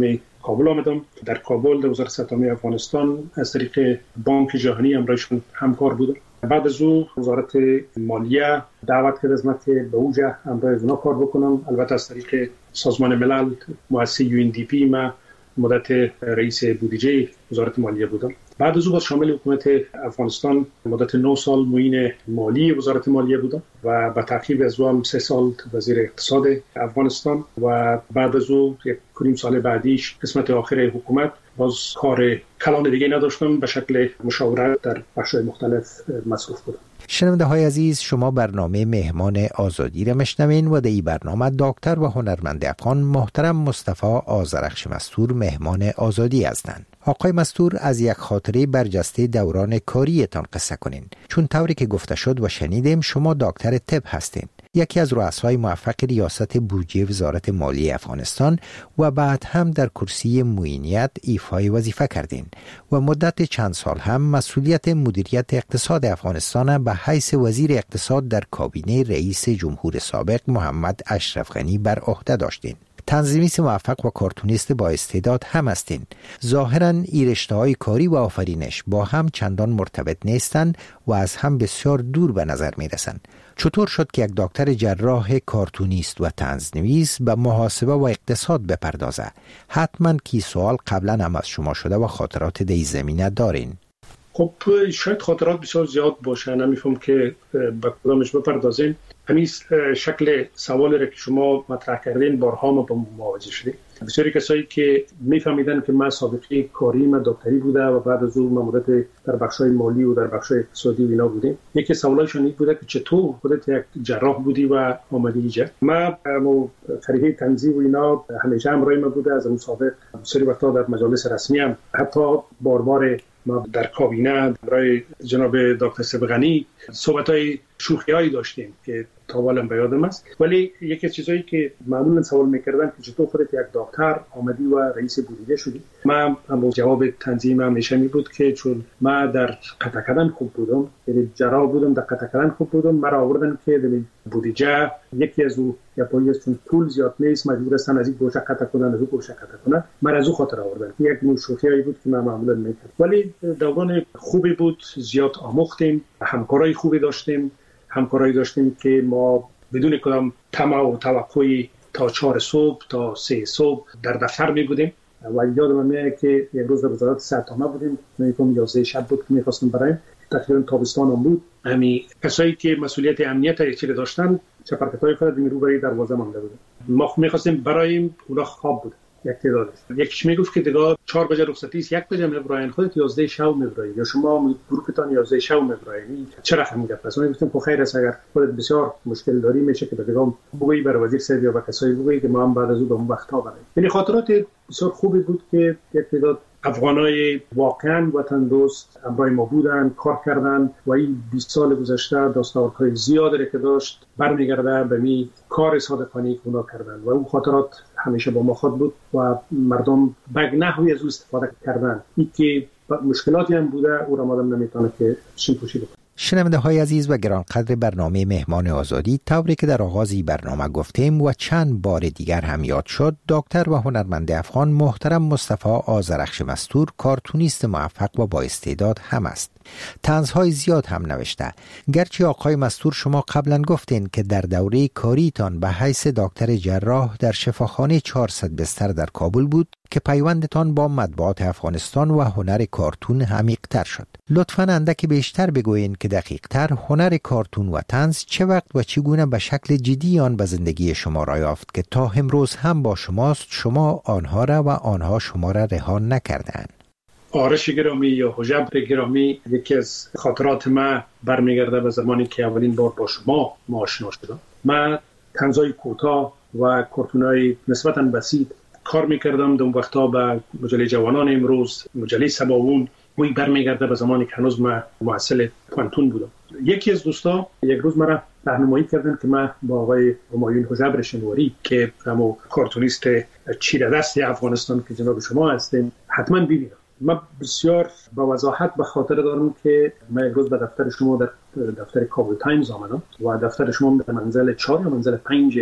کابل آمدم. در کابل در وزارت ستامه افغانستان از طریق بانک جهانی همراهشون همکار بودم. بعد از او وزارت مالیه دعوت کرد از من که به اوجه همراه اونا کار بکنم. البته از طریق سازمان ملل مؤسسه یو ان دی پی ما مدت رئیس بودجه وزارت مالیه بودم. بعد از او باز شامل حکومت افغانستان مدت نه سال معین مالی وزارت مالیه بودم و به تعقیب از او هم سه سال وزیر اقتصاد افغانستان و بعد از او یک کنیم سال بعدیش قسمت آخر حکومت باز کار کلان دیگه نداشتم، به شکل مشاورت در بخش‌های مختلف مصروف بودم. شنونده های عزیز، شما برنامه مهمان آزادی را میشنوین و در این برنامه دکتر و هنرمند افغان محترم مصطفی آذرخش مستور مهمان آزادی هستند. آقای مستور، از یک خاطره برجسته دوران کاریتان قصه کنین، چون طوری که گفته شد و شنیدیم شما دکتر طب هستین، یکی از رؤسای موفق ریاست بودجه وزارت مالیه افغانستان و بعد هم در کرسی معینیت ایفای وظیفه کردین و مدت چند سال هم مسئولیت مدیریت اقتصاد افغانستان به حیث وزیر اقتصاد در کابینه رئیس جمهور سابق محمد اشرف غنی بر عهده داشتین. تنظیمیست موفق و کارتونیست با استعداد هم هستین. ظاهراً این رشته‌های کاری و آفرینش با هم چندان مرتبط نیستند و از هم بسیار دور به نظر می‌رسند. چطور شد که یک دکتر جراح کارتونیست و طنزنویس به محاسبه و اقتصاد بپردازه؟ حتما کی سوال قبلا هم از شما شده و خاطرات در این زمینه دارین. خب شاید خاطرات بسیار زیاد باشه، نمیفهم که به کدامش بپردازین. همین شکل سوالی را که شما مطرح کردین بارها ما با مواجه شدیم. بسیاری کسایی که میفهمیدن که من سابقه کاری من دکتری بوده و بعد از اون من مدت در بخشای مالی و در بخشای اقتصادی و اینا بودیم، یکی سوالایشون این بوده که چطور خودت یک جراح بودی و آمدی اینجا. من مو فرهی تنظیم و اینا همیشه همراه من بوده. از اون سابق بسیاری وقتا در مجالس رسمی هم حتی بار بار ما در کابینه برای جناب دکتر سبغانی صحبت‌های شوخی‌هایی داشتیم که تا والم به یادم است. ولی یکی از چیزایی که معمولا سوال می‌کردن که چطور خودت یک دکتر آمدی و رئیس بودجه شدی، من هم جواب تنظیم همیشه می بود که چون من در قطع کردن خوب بودم، یعنی جراح بودم، در قطع کردن خوب بودم، مرا آوردن که در بودجه یکی از او یا پایی است چون پول زیاد نیست مجبور هستن از این گوشه قطع کنن از اون گوشه قطع کنن، من از او خاطر آوردن. یک نوع شوخیایی بود که من معمولا می‌کردم، ولی دوران خوبی بود، زیاد آموختیم، همکارای خوبی داشتیم، همکارایی داشتیم که ما بدون کدام طمع و توقعی تا چهار صبح تا سه صبح در دفتر می بودیم و یادم میاد که یک روز در وزارت ستامه بودیم، میگم یازده شب بود که می‌خواستیم برایم، تقریبا تابستان هم بود. همین کسایی که مسئولیت امنیت ایچی داشتن چپرکتای خود در روبروی دروازه مانده بودن. ما می‌خواستیم برایم اونا خواب بود. یک تعدادش یکیش میگفت که دیگه چهار بجه رخصتی است، یک بجه میبراین، خودت یازده شب میبراین یا شما گروهتون یازده شب میبراین، چرا همین گپ است؟ من گفتم که خیر است اگر خودت بسیار مشکل داری میشه که دیگه بگویی بر وزیر صاحب یا به کسایی بگویی که ما هم بعد از اون به اون وقتا بریم. یعنی خاطرات بسیار خوبی بود که یک تعداد افغانای واقعا وطن دوست همراه ما بودن، کار کردن و این بیست سال گذشته دستاوردهای زیادی که داشت برمیگرده به می کار صادقانه که اونا کردن و اون خاطرات همیشه با ما خود بود و مردم به نحوی از او استفاده کردن. این که مشکلاتی هم بوده او را مادم نمیتونه که شیم پوشی بکنه. شنونده های عزیز و گرانقدر برنامه مهمان آزادی، طوری که در آغازی برنامه گفتیم و چند بار دیگر هم یاد شد، دکتر و هنرمند افغان محترم مصطفی آذرخش مستور کارتونیست موفق و با استعداد هم است. طنزهای زیاد هم نوشته. گرچه آقای مستور شما قبلا گفتین که در دوره کاریتان به حیث دکتر جراح در شفاخانه چهارصد بستر در کابل بود که پیوندتان با مطبوعات افغانستان و هنر کارتون عمیق‌تر شد. لطفاً اندکی بیشتر بگویین که دقیق‌تر هنر کارتون و طنز چه وقت و چگونه به شکل جدی آن به زندگی شما را یافت که تا امروز هم با شماست، شما آنها را و آنها شما را رها نکردند. آرش گرامی یا حجب گرامی، یکی از خاطرات من برمیگرده به زمانی که اولین بار با شما آشنا شدم. من طنزهای کوتاه و کارتونای نسبتاً بسیط کار میکردم. در اون وقتا به مجله جوانان امروز، مجله سباوون، وی برمیگرده به زمانی که هنوز من محصل پانتون بودم. یکی از دوستا یک روز مرا راهنمایی کردن که من با آقای همایون حجب شنواری که همو کارتونیست چیره دست افغانستان که جناب شما هستین حتما ببینم. من بسیار با وضاحت به خاطر دارم که من یک روز به دفتر شما در دفتر کابل تایمز آمدم و دفتر شما در منزل چهار یا منزل پنج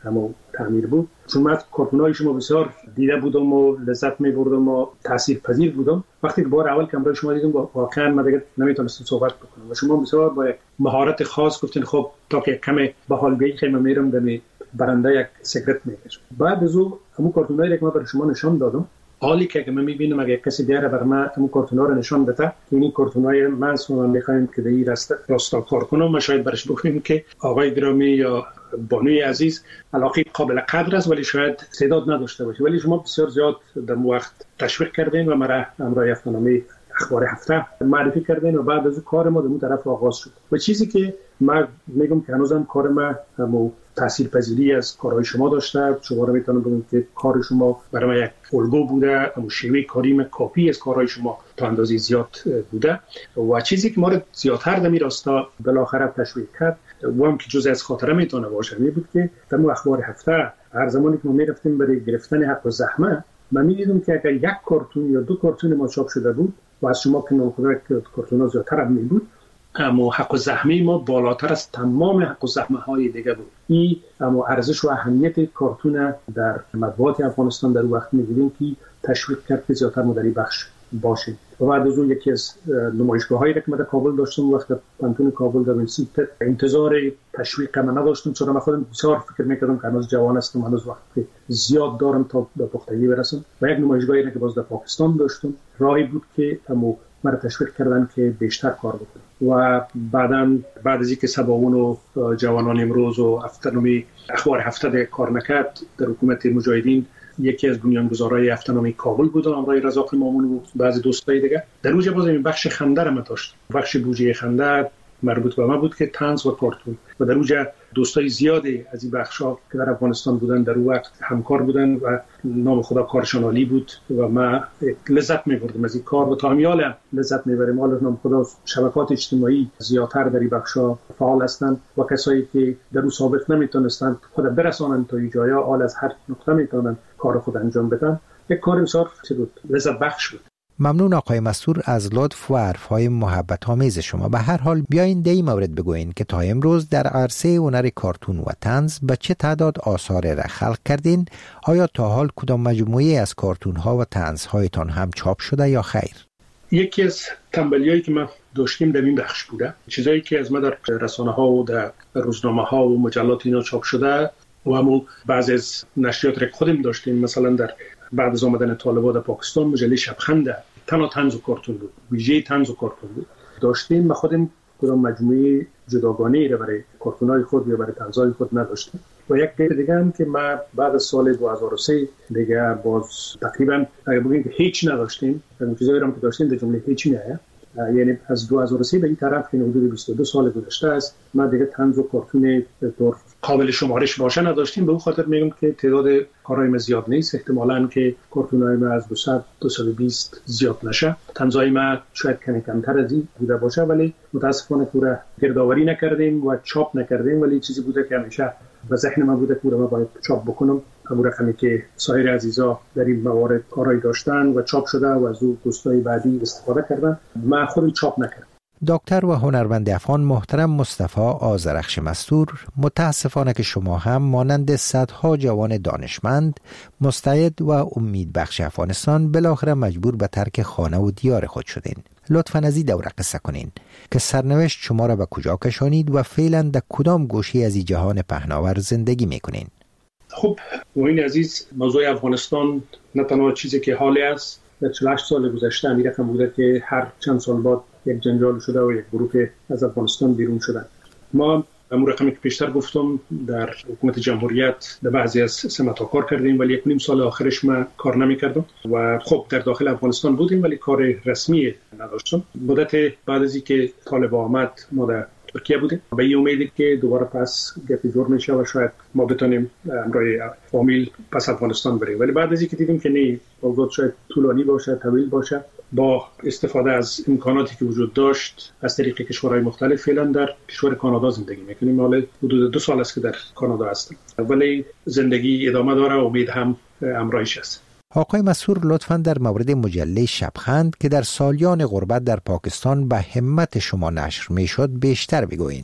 همون تعمیر بود. چون من کارتون‌های شما بسیار دیده بودم و لذت می‌بردم و تاثیرپذیر بودم. وقتی که بار اول کامرای شما دیدم واقعا من دیگه نمیتونستم صحبت بکنم و شما بسیار با مهارت خاص گفتین خب تا که کم به حال بیای خیلی میرم دمی برنده یک سیگرت میکشم. بعد از اون همون کارتونایی که من برای شما نشان دادم، حالی که من میبینم اگه کسی بیاره بر من همون کارتونا رو نشان بده که این کارتونای من سوام میخوایم که در راستا راستا کار کنم، ما شاید برش بگویم که آقای گرامی یا بانوی عزیز علاقه قابل قدر است ولی شاید استعداد نداشته باشه، ولی شما بسیار زیاد در وقت تشویق کردین و مرا امرای هفته‌نامه اخبار هفته معرفی کردین و بعد از اون کار ما در اون طرف آغاز شد و چیزی که من میگم که هنوزم کار ما همو تاثیرپذیری از کارهای شما داشته. شما رو میتونم بگم که کار شما برای من یک الگو بوده، همون شیوه کاریم کاپی از کارهای شما تا اندازه زیاد بوده و چیزی که ما رو زیادتر در این راستا بالاخره تشویق کرد و هم که جزء از خاطره میتونه باشه می بود که در اخبار هفته هر زمانی که ما میرفتیم برای گرفتن حق و زحمه، من میدیدم که اگر یک کارتون یا دو کارتون ما چاپ شده بود و از شما که ناخدا کارتونا زیادتر هم می بود، اما حق و زحمه ما بالاتر از تمام حق و زحمه های دیگه بود. این اما ارزش و اهمیت کارتون در مطبوعات افغانستان در وقت می‌دیدیم که تشویق کرد که زیادتر ما در این بخش باشیم. و بعد از اون یکی از نمایشگاه‌هایی که من در کابل داشتم وقت پانتون کابل در وینسیت انتظار تشویق من نداشتم، چون من خودم بسیار فکر می‌کردم که هنوز جوان هستم، هنوز وقت زیاد دارم تا به پختگی برسم. و یک نمایشگاهی که باز در پاکستان داشتم راهی بود که اما مرا تشویق کردن که بیشتر کار بکنم و بعداً بعد از اینکه سباون و جوانان امروز و هفته‌نامه اخبار هفته کار نکرد در حکومت مجاهدین، یکی از بنیانگذارای هفته‌نامه کابل بود آقای رزاق مامون و بعضی دوستای دیگه. در اونجا باز این بخش خنده رو داشت، بخش بودجه خنده مربوط به ما بود که طنز و کارتون و در اونجا دوستای زیادی از این بخشا که در افغانستان بودن در اون وقت همکار بودن و نام خدا کارشان عالی بود و ما لذت می‌بردیم از این کار و تا همیال لذت می‌بریم. حالا نام خدا شبکات اجتماعی زیادتر در این بخشا فعال هستند و کسایی که در اون سابق نمیتونستند خود برسانن تا این جایا حال از هر نقطه میتونن کار خود انجام بدن. یک کار بسیار لذت بخش بود. ممنون آقای مستور از لطف و حرفهای محبت آمیز شما. به هر حال بیاین در این مورد بگوین که تا امروز در عرصه هنر کارتون و طنز به چه تعداد آثار را خلق کردین؟ آیا تا حال کدام مجموعه از کارتون ها و طنز هایتان هم چاپ شده یا خیر؟ یکی از تنبلیایی که ما داشتیم در این بخش بوده، چیزایی که از ما در رسانه ها و در روزنامه ها و مجلات اینا چاپ شده و همون بعضی از نشریات را خودم داشتیم. مثلا در بعد از آمدن طالبان در پاکستان مجله شبخند تنها طنز و کارتون بود، ویژه طنز و کارتون بود داشتیم. ما خودم کدام مجموعه جداگانه‌ای را برای کارتون‌های خود یا برای طنزهای خود نداشتیم. و یک دیر دیگه هم که ما بعد از سال دو هزار و سه دیگه باز تقریبا اگه بگیم که هیچ نداشتیم، اون چیزایی هم که داشتیم در جمله هیچ نه، یعنی از دو هزار و سه به این طرف که حدود بیست و دو سال گذشته است ما دیگه طنز و کارتون طور قابل شمارش باشه نداشتیم. به اون خاطر میگم که تعداد کارهای ما زیاد نیست، احتمالاً که کارتون‌های ما از دویست تا دویست و بیست زیاد نشه. طنزهای ما شاید کمی کمتر از این بوده باشه، ولی متاسفانه پورا گردآوری نکردیم و چاپ نکردیم، ولی چیزی بوده که همیشه و ذهن من بوده که ما باید چاپ بکنم. همون رقمی که سایر عزیزا در این موارد کارایی داشتن و چاپ شده و از اون دوستای بعدی استفاده کردن، من خودم چاپ نکردم. دکتر و هنرمند افغان محترم مصطفی آذرخش مستور، متاسفانه که شما هم مانند صدها جوان دانشمند، مستعد و امید بخش افغانستان بالاخره مجبور به ترک خانه و دیار خود شدین. لطفاً از این دوره قصه کنین که سرنوشت شما را به کجا کشانید و فعلا در کدام گوشه از این جهان پهناور زندگی میکنین؟ خب موین عزیز، موضوع افغانستان نه تنها چیزی که حالی است، در چهل و هشت سال گذشته همین رقم بوده که هر چند سال بعد یک جنجال شده و یک گروه از افغانستان بیرون شدن. ما همون رقمی که پیشتر گفتم در حکومت جمهوریت در بعضی از سمت‌ها کار کردیم، ولی یک نیم سال آخرش ما کار نمی‌کردم و خب در داخل افغانستان بودیم ولی کار رسمی نداشتم. مدت بعد از اینکه طالبان آمد ما در ترکیه بودیم به این امیدی که دوباره پس گپ جور میشه و شاید ما بتونیم امرای فامیل پس افغانستان بریم، ولی بعد از اینکه دیدیم که نه، موضوع شاید طولانی باشه، طویل باشه، با استفاده از امکاناتی که وجود داشت از طریق کشورهای مختلف فعلا در کشور کانادا زندگی میکنیم. حالا حدود دو سال است که در کانادا هستم، ولی زندگی ادامه داره و امید هم همراهش است. آقای مستور، لطفاً در مورد مجله شبخند که در سالیان غربت در پاکستان به همت شما نشر میشد بیشتر بگویید.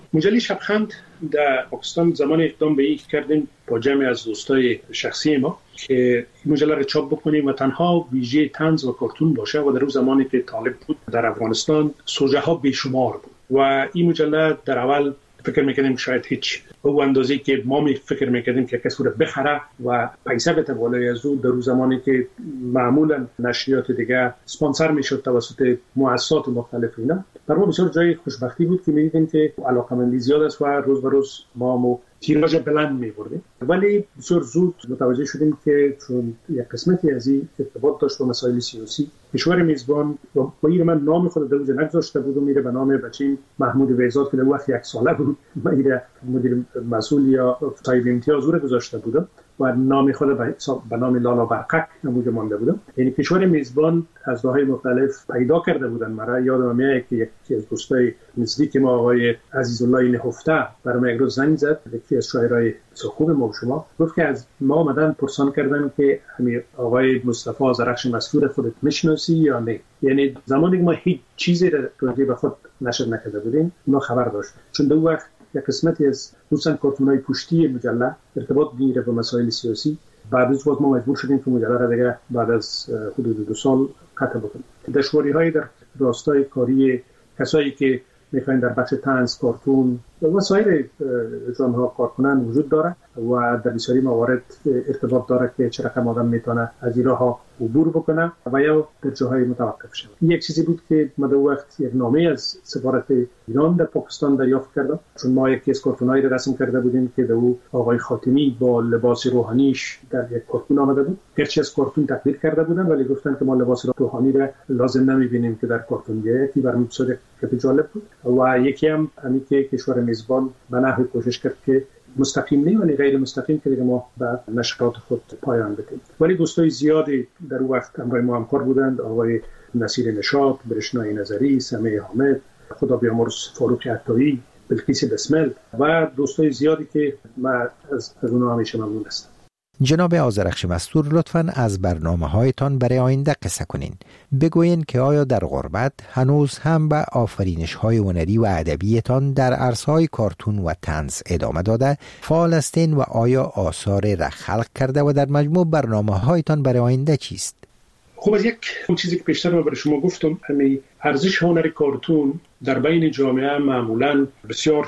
مجله شبخند در پاکستان زمان اقدام به این کردیم با جمعی از دوستای شخصی ما که مجله را چاپ بکنیم و تنها ویژه طنز و کارتون باشه و در اون زمانی که طالب بود در افغانستان سوژه ها بیشمار بود و این مجله در اول فکر میکردیم شاید هیچ او اندازه‌ای که ما می فکر میکردیم که کسی رو بخره و پیسه بده بالای از او در اون زمانی که معمولا نشریات دیگه اسپانسر میشد توسط مؤسسات مختلف اینا. در ما بسیار جای خوشبختی بود که می‌دیدیم که علاقه‌مندی زیاد است و روز به روز ما مو تیراژ بلند می‌بردیم، ولی بسیار زود متوجه شدیم که چون یک قسمتی از این ارتباط داشت با مسائل سیاسی، کشور میزبان با این من نام خود دوجه نگذاشته بود و میره به نام بچیم محمود ویزاد که در وقت یک ساله بود میره مدیر مسئول یا صاحب امتیاز رو گذاشته بودم و نام خود به نام لالا برقک نموده مانده بودم. یعنی کشور میزبان از راه‌های مختلف پیدا کرده بودن. مرا یادم میاد که یکی از دوستای نزدیک ما آقای عزیزالله نهفته برام یک روز زنگ زد، یکی از شاعرای خوب ما و شما، گفت که از ما آمدن پرسان کردن که همین آقای مصطفی آذرخش مستور خودت میشناسی یا نه. یعنی زمانی که ما هیچ چیزی را به خود نشر نکرده بودیم ما خبر داشت، چون دو وقت یک قسمتی از دوستان کارتونای پشتی مجله ارتباط میگیره با مسائل سیاسی. بعد از وقت ما مجبور شدیم که مجله را دیگه بعد از حدود دو سال قطع بکنیم. دشواری‌های در راستای کاری کسایی که میخواین در بخش طنز، کارتون و سایر ژانرها کار کنن وجود داره و در بسیاری موارد ارتباط داره که چه رقم آدم میتونه از این راه عبور بکنه و یا در جاهای متوقف شود. یک چیزی بود که من در وقت یک نامه از سفارت ایران در پاکستان دریافت کردم، چون ما یک از کارتونایی را رسم کرده بودیم که در او آقای خاتمی با لباس روحانیش در یک کارتون آمده بود. هرچی از کارتون تقلید کرده بودن ولی گفتن که ما لباس روحانی را لازم نمیبینیم که در کارتون بیاید. این برام بسیار جالب بود و یکی هم همین که کشور میزبان به نحوی کوشش کرد که مستقیم نه ولی غیر مستقیم که دیگه ما به نشرات خود پایان بدیم. ولی دوستای زیادی در اون وقت همراه ما همکار بودند، آقای نصیر نشاط، برشنای نظری، سمیع حامد، خدا بیامرز فاروق عطایی، بلقیس بسمل و دوستای زیادی که من از از اونها همیشه ممنون هستم. جناب آذرخش مستور، لطفاً از برنامه‌هایتان برای آینده قصه کنین. بگوین که آیا در غربت هنوز هم به آفرینش‌های هنری و ادبیتان در عرصه‌های کارتون و طنز ادامه داده فعال هستین و آیا آثار را خلق کرده و در مجموع برنامه‌هایتان برای آینده چیست؟ خب از یک اون چیزی که پیشتر من برای شما گفتم، همین ارزش هنر کارتون در بین جامعه معمولاً بسیار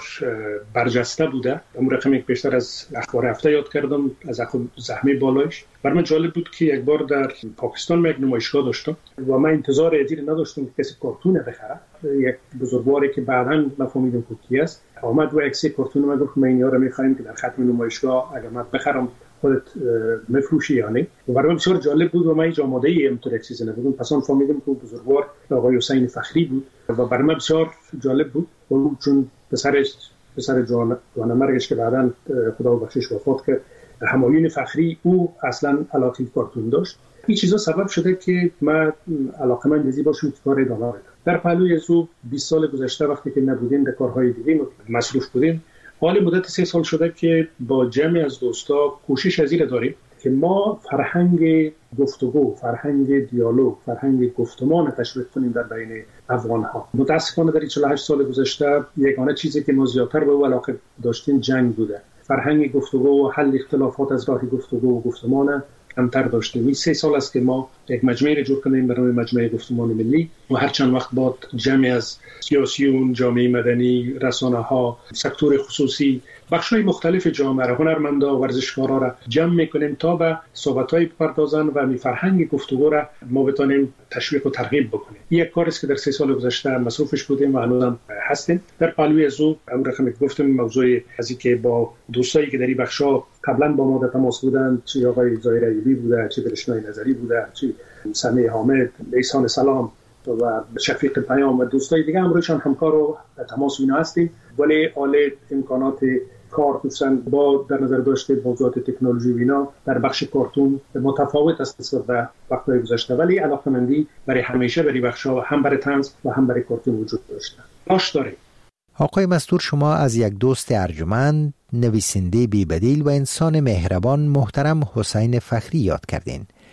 برجسته بوده. اون رقمی که پیشتر از اخبار هفته یاد کردم از زحمه بالایش، برای من جالب بود که یک بار در پاکستان من یک نمایشگاه داشتم و من انتظار ادیر نداشتم که کسی کارتون بخره. یک بزرگواری که بعداً مفهومیدم که کی است آمد و یک سری کارتون من گفت ما اینا رو می‌خوایم که در ختم نمایشگاه اگر من بخرم خودت مفروشی یا نه. و برای من بسیار جالب بود و من هیچ آماده‌ای اینطور یک چیزی نبودم. پس آن فهمیدم که بزرگوار آقای حسین فخری بود و برای من بسیار جالب بود و چون پسرش پسر جوان جوانمرگش که بعداً خدا بخشش وفات کرد، همایون فخری، او اصلاً علاقه کارتون داشت. این چیزا سبب شده که من علاقه‌مند بزی باشم کار ادامه بدم. در پهلوی از او بیست سال گذشته وقتی که نبودیم در کارهای دیگه مصروف بودیم، حال مدت سه سال شده که با جمعی از دوستا کوشش از این داریم که ما فرهنگ گفتگو، فرهنگ دیالوگ، فرهنگ گفتمان تشویق کنیم در بین افغان‌ها. متأسفانه در چهل و هشت سال گذشته یگانه چیزی که ما زیادتر به او علاقه داشتیم جنگ بوده. فرهنگ گفتگو و حل اختلافات از راه گفتگو و گفتمان کمتر داشتیم. این سه سال است که ما یک مجمعی را جور کنیم برای مجمع گفتمان ملی و هر چند وقت بعد جمعی از سیاسیون، جامعه مدنی، رسانه‌ها، سکتور خصوصی، بخش‌های مختلف جامعه را، هنرمندا و ورزشکارا را جمع می‌کنیم تا به صحبت‌های بپردازن و می فرهنگ گفتگو را ما بتونیم تشویق و ترغیب بکنیم. این یک کاری است که در سه سال گذشته مصروفش بودیم و هنوزم هستیم. در پهلوی از او اون رقمی که گفتم موضوع از اینکه با دوستایی که در این بخش‌ها قبلا با ما در تماس بودند، چه آقای ظاهر ایوبی بوده، چه برشنای نظری بوده، چه سمیع حامد، احسان سلام و شفیق پیام و دوستای دیگه هم روشان همکار و تماس اینا هستیم. ولی آله امکانات کار دوستان با در نظر داشته موضوعات تکنولوژی و اینا در بخش کارتون متفاوت است نسبت به وقت‌های گذشته، ولی علاقه‌مندی برای همیشه برای بخش‌ها هم برای طنز و هم برای کارتون وجود داشته. باش داریم. آقای مستور، شما از یک دوست ارجمند، نویسنده بی‌بدیل و انسان مهربان محترم حسین فخری یاد کردین.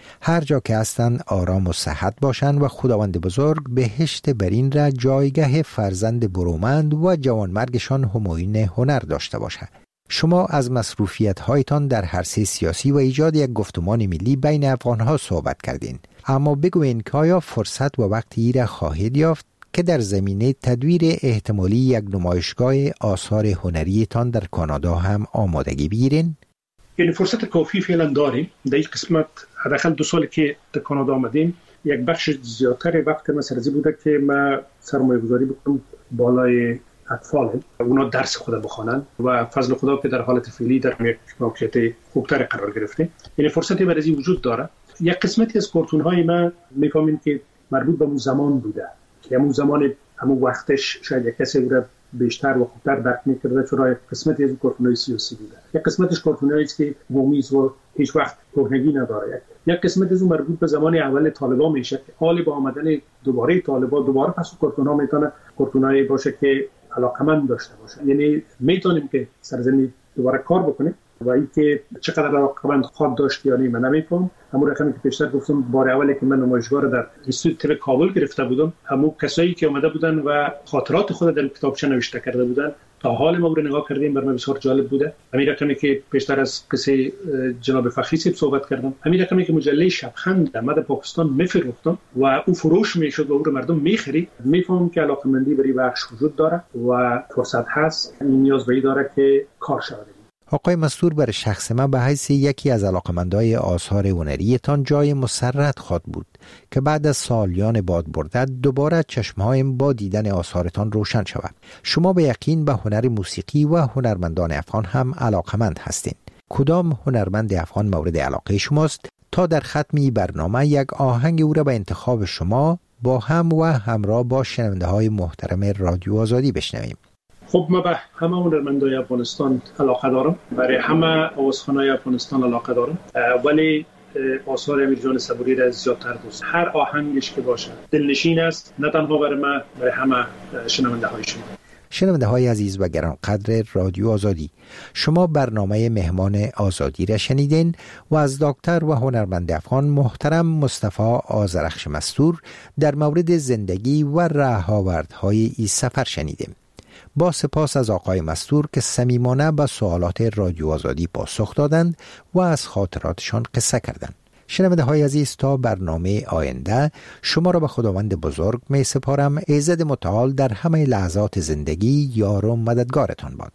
هر جا که هستند آرام و صحت باشند و خداوند بزرگ بهشت برین را جایگاه فرزند برومند و جوانمرگشان همایون هنر داشته باشد. شما از مصروفیت هایتان در عرصه سیاسی و ایجاد یک گفتمان ملی بین افغانها صحبت کردین، اما بگوین که آیا فرصت و وقتی را خواهید یافت که در زمینه تدویر احتمالی یک نمایشگاه آثار هنریتان در کانادا هم آمادگی بگیرین؟ یعنی فرصت کافی فعلا داریم. در این قسمت حداقل دو سالی که در کانادا آمدیم یک بخش زیادتر وقت ما سرزی بوده که ما سرمایه گذاری بکنم بالای اطفال، اونا درس خود بخوانن و فضل خدا که در حالت فعلی در یک موقعیت خوبتر قرار گرفته. یعنی فرصتی برای وجود داره. یک قسمتی از کارتون های ما میفهمیم که مربوط به اون زمان بوده که همون زمان همون وقتش شاید یک کسی او را بیشتر و خوبتر درک می‌کرده، چرا یک قسمتی از کارتون‌های سیاسی بوده، یک قسمتش کارتونایی است که عمومی و هیچ وقت کهنگی نداره، یک قسمت از اون مربوط به زمان اول طالبان میشه که حال با آمدن دوباره طالبان دوباره پس کارتون‌ها میتونه کارتونایی باشه که علاقمند داشته باشه. یعنی میتونیم که سرزمین دوباره کار بکنیم و اینکه چقدر علاقمند خواهد داشت یا نه من نمی‌فهمم. همون رقمی که پیشتر گفتم بار اولی که من نمایشگاه رو در اینستیتوت کابل گرفته بودم، همون کسایی که اومده بودن و خاطرات خود در کتابچه نوشته کرده بودن تا حال ما رو نگاه کردیم، برام بسیار جالب بوده. همین رقمی که پیشتر از قصه جناب فخری صاحب صحبت کردم، همین رقمی که مجله شبخند در مد پاکستان میفروختم و او فروش میشد و او رو مردم میخرید، میفهمم که علاقمندی برای بخش وجود داره و فرصت هست. این نیاز به این داره که کار شود. آقای مستور، بر شخص من به حیث یکی از علاقمندای آثار هنریتان جای مسرت خواهد بود که بعد از سالیان باد برده دوباره چشمهایم با دیدن آثارتان روشن شود. شما به یقین به هنر موسیقی و هنرمندان افغان هم علاقمند هستین. کدام هنرمند افغان مورد علاقه شماست تا در ختمی برنامه یک آهنگ او را به انتخاب شما با هم و همراه با شنونده های محترم رادیو آزادی بشنویم؟ خب ما به همه هنرمندای افغانستان علاقه دارم، برای همه آوازخوانای افغانستان علاقه دارم، ولی آثار امیر جان صبوری را زیادتر دوست. هر آهنگش که باشه دلنشین است، نه تنها برای ما، برای همه شنونده های شما. شنونده های عزیز و گرانقدر رادیو آزادی، شما برنامه مهمان آزادی را شنیدین و از دکتر و هنرمند افغان محترم مصطفی آذرخش مستور در مورد زندگی و راه‌آوردهای این سفر شنیدیم. با سپاس از آقای مستور که صمیمانه به سوالات رادیو آزادی پاسخ دادند و از خاطراتشان قصه کردند. شنونده های عزیز، تا برنامه آینده شما را به خداوند بزرگ می سپارم. ایزد متعال در همه لحظات زندگی یار و مددگارتان باد.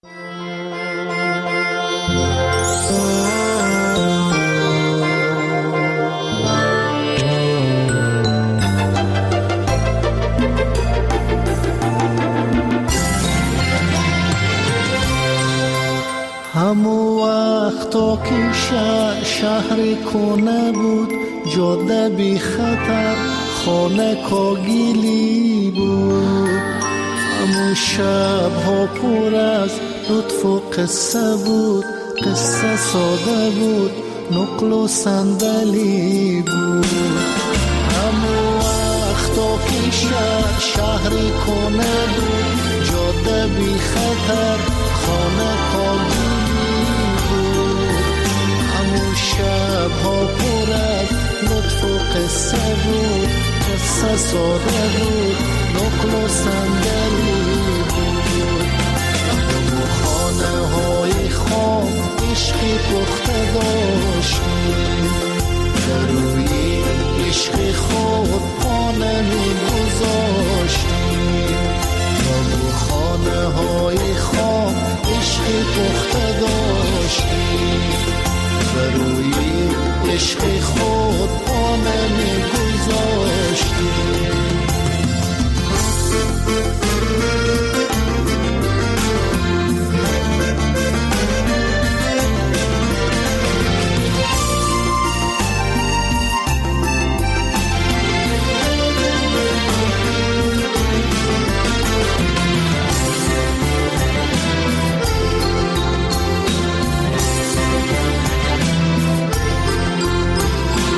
همو وقتا که شهر, شهر کنه بود، جاده بی خطر، خانه کاگیلی بود. همو شب ها پر از لطف و قصه بود، قصه ساده بود، نقل و صندلی بود. همو وقتا که شهر, شهر کنه بود، جاده بی خطر، خانه کاگیلی. شب ها پر از لطف و قصه بود، قصه ساده بود، نقل و صندلی بود. همو خانه های خام عشقی پخته داشتیم، در روی عشق خود پانه می گذاشتیم. همو خانه های خام عشقی پخته داشتیم، بروی عشق خود پانه می گذاشتیم.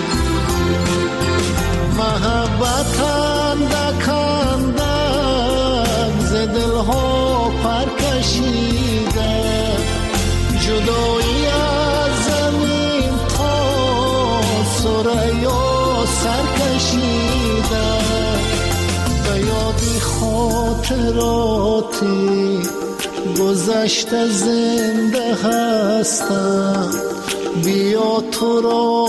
محبت کنده کنده سر کشیدم، به یادی خاطراتی گذشته زنده هستم. بیا تو را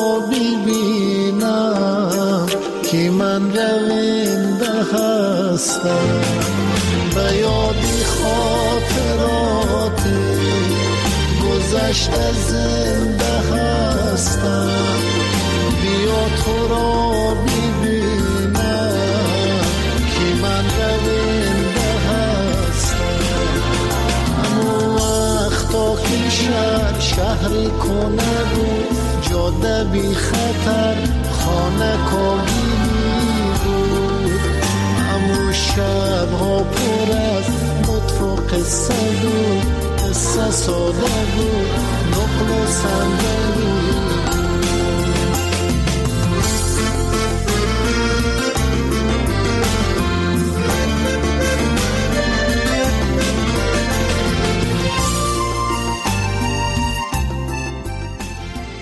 ببینم که من رونده هستم. به یادی خاطراتی گذشته زنده هستم. بیا تو را ببینم که من رونده هستم. همون وقتا که شهر شهری کنه بود، جاده بی خطر خانه کابینی بود. همون شبها پر از لطف و قصه بود، قصه ساده بود، نقل و صندلی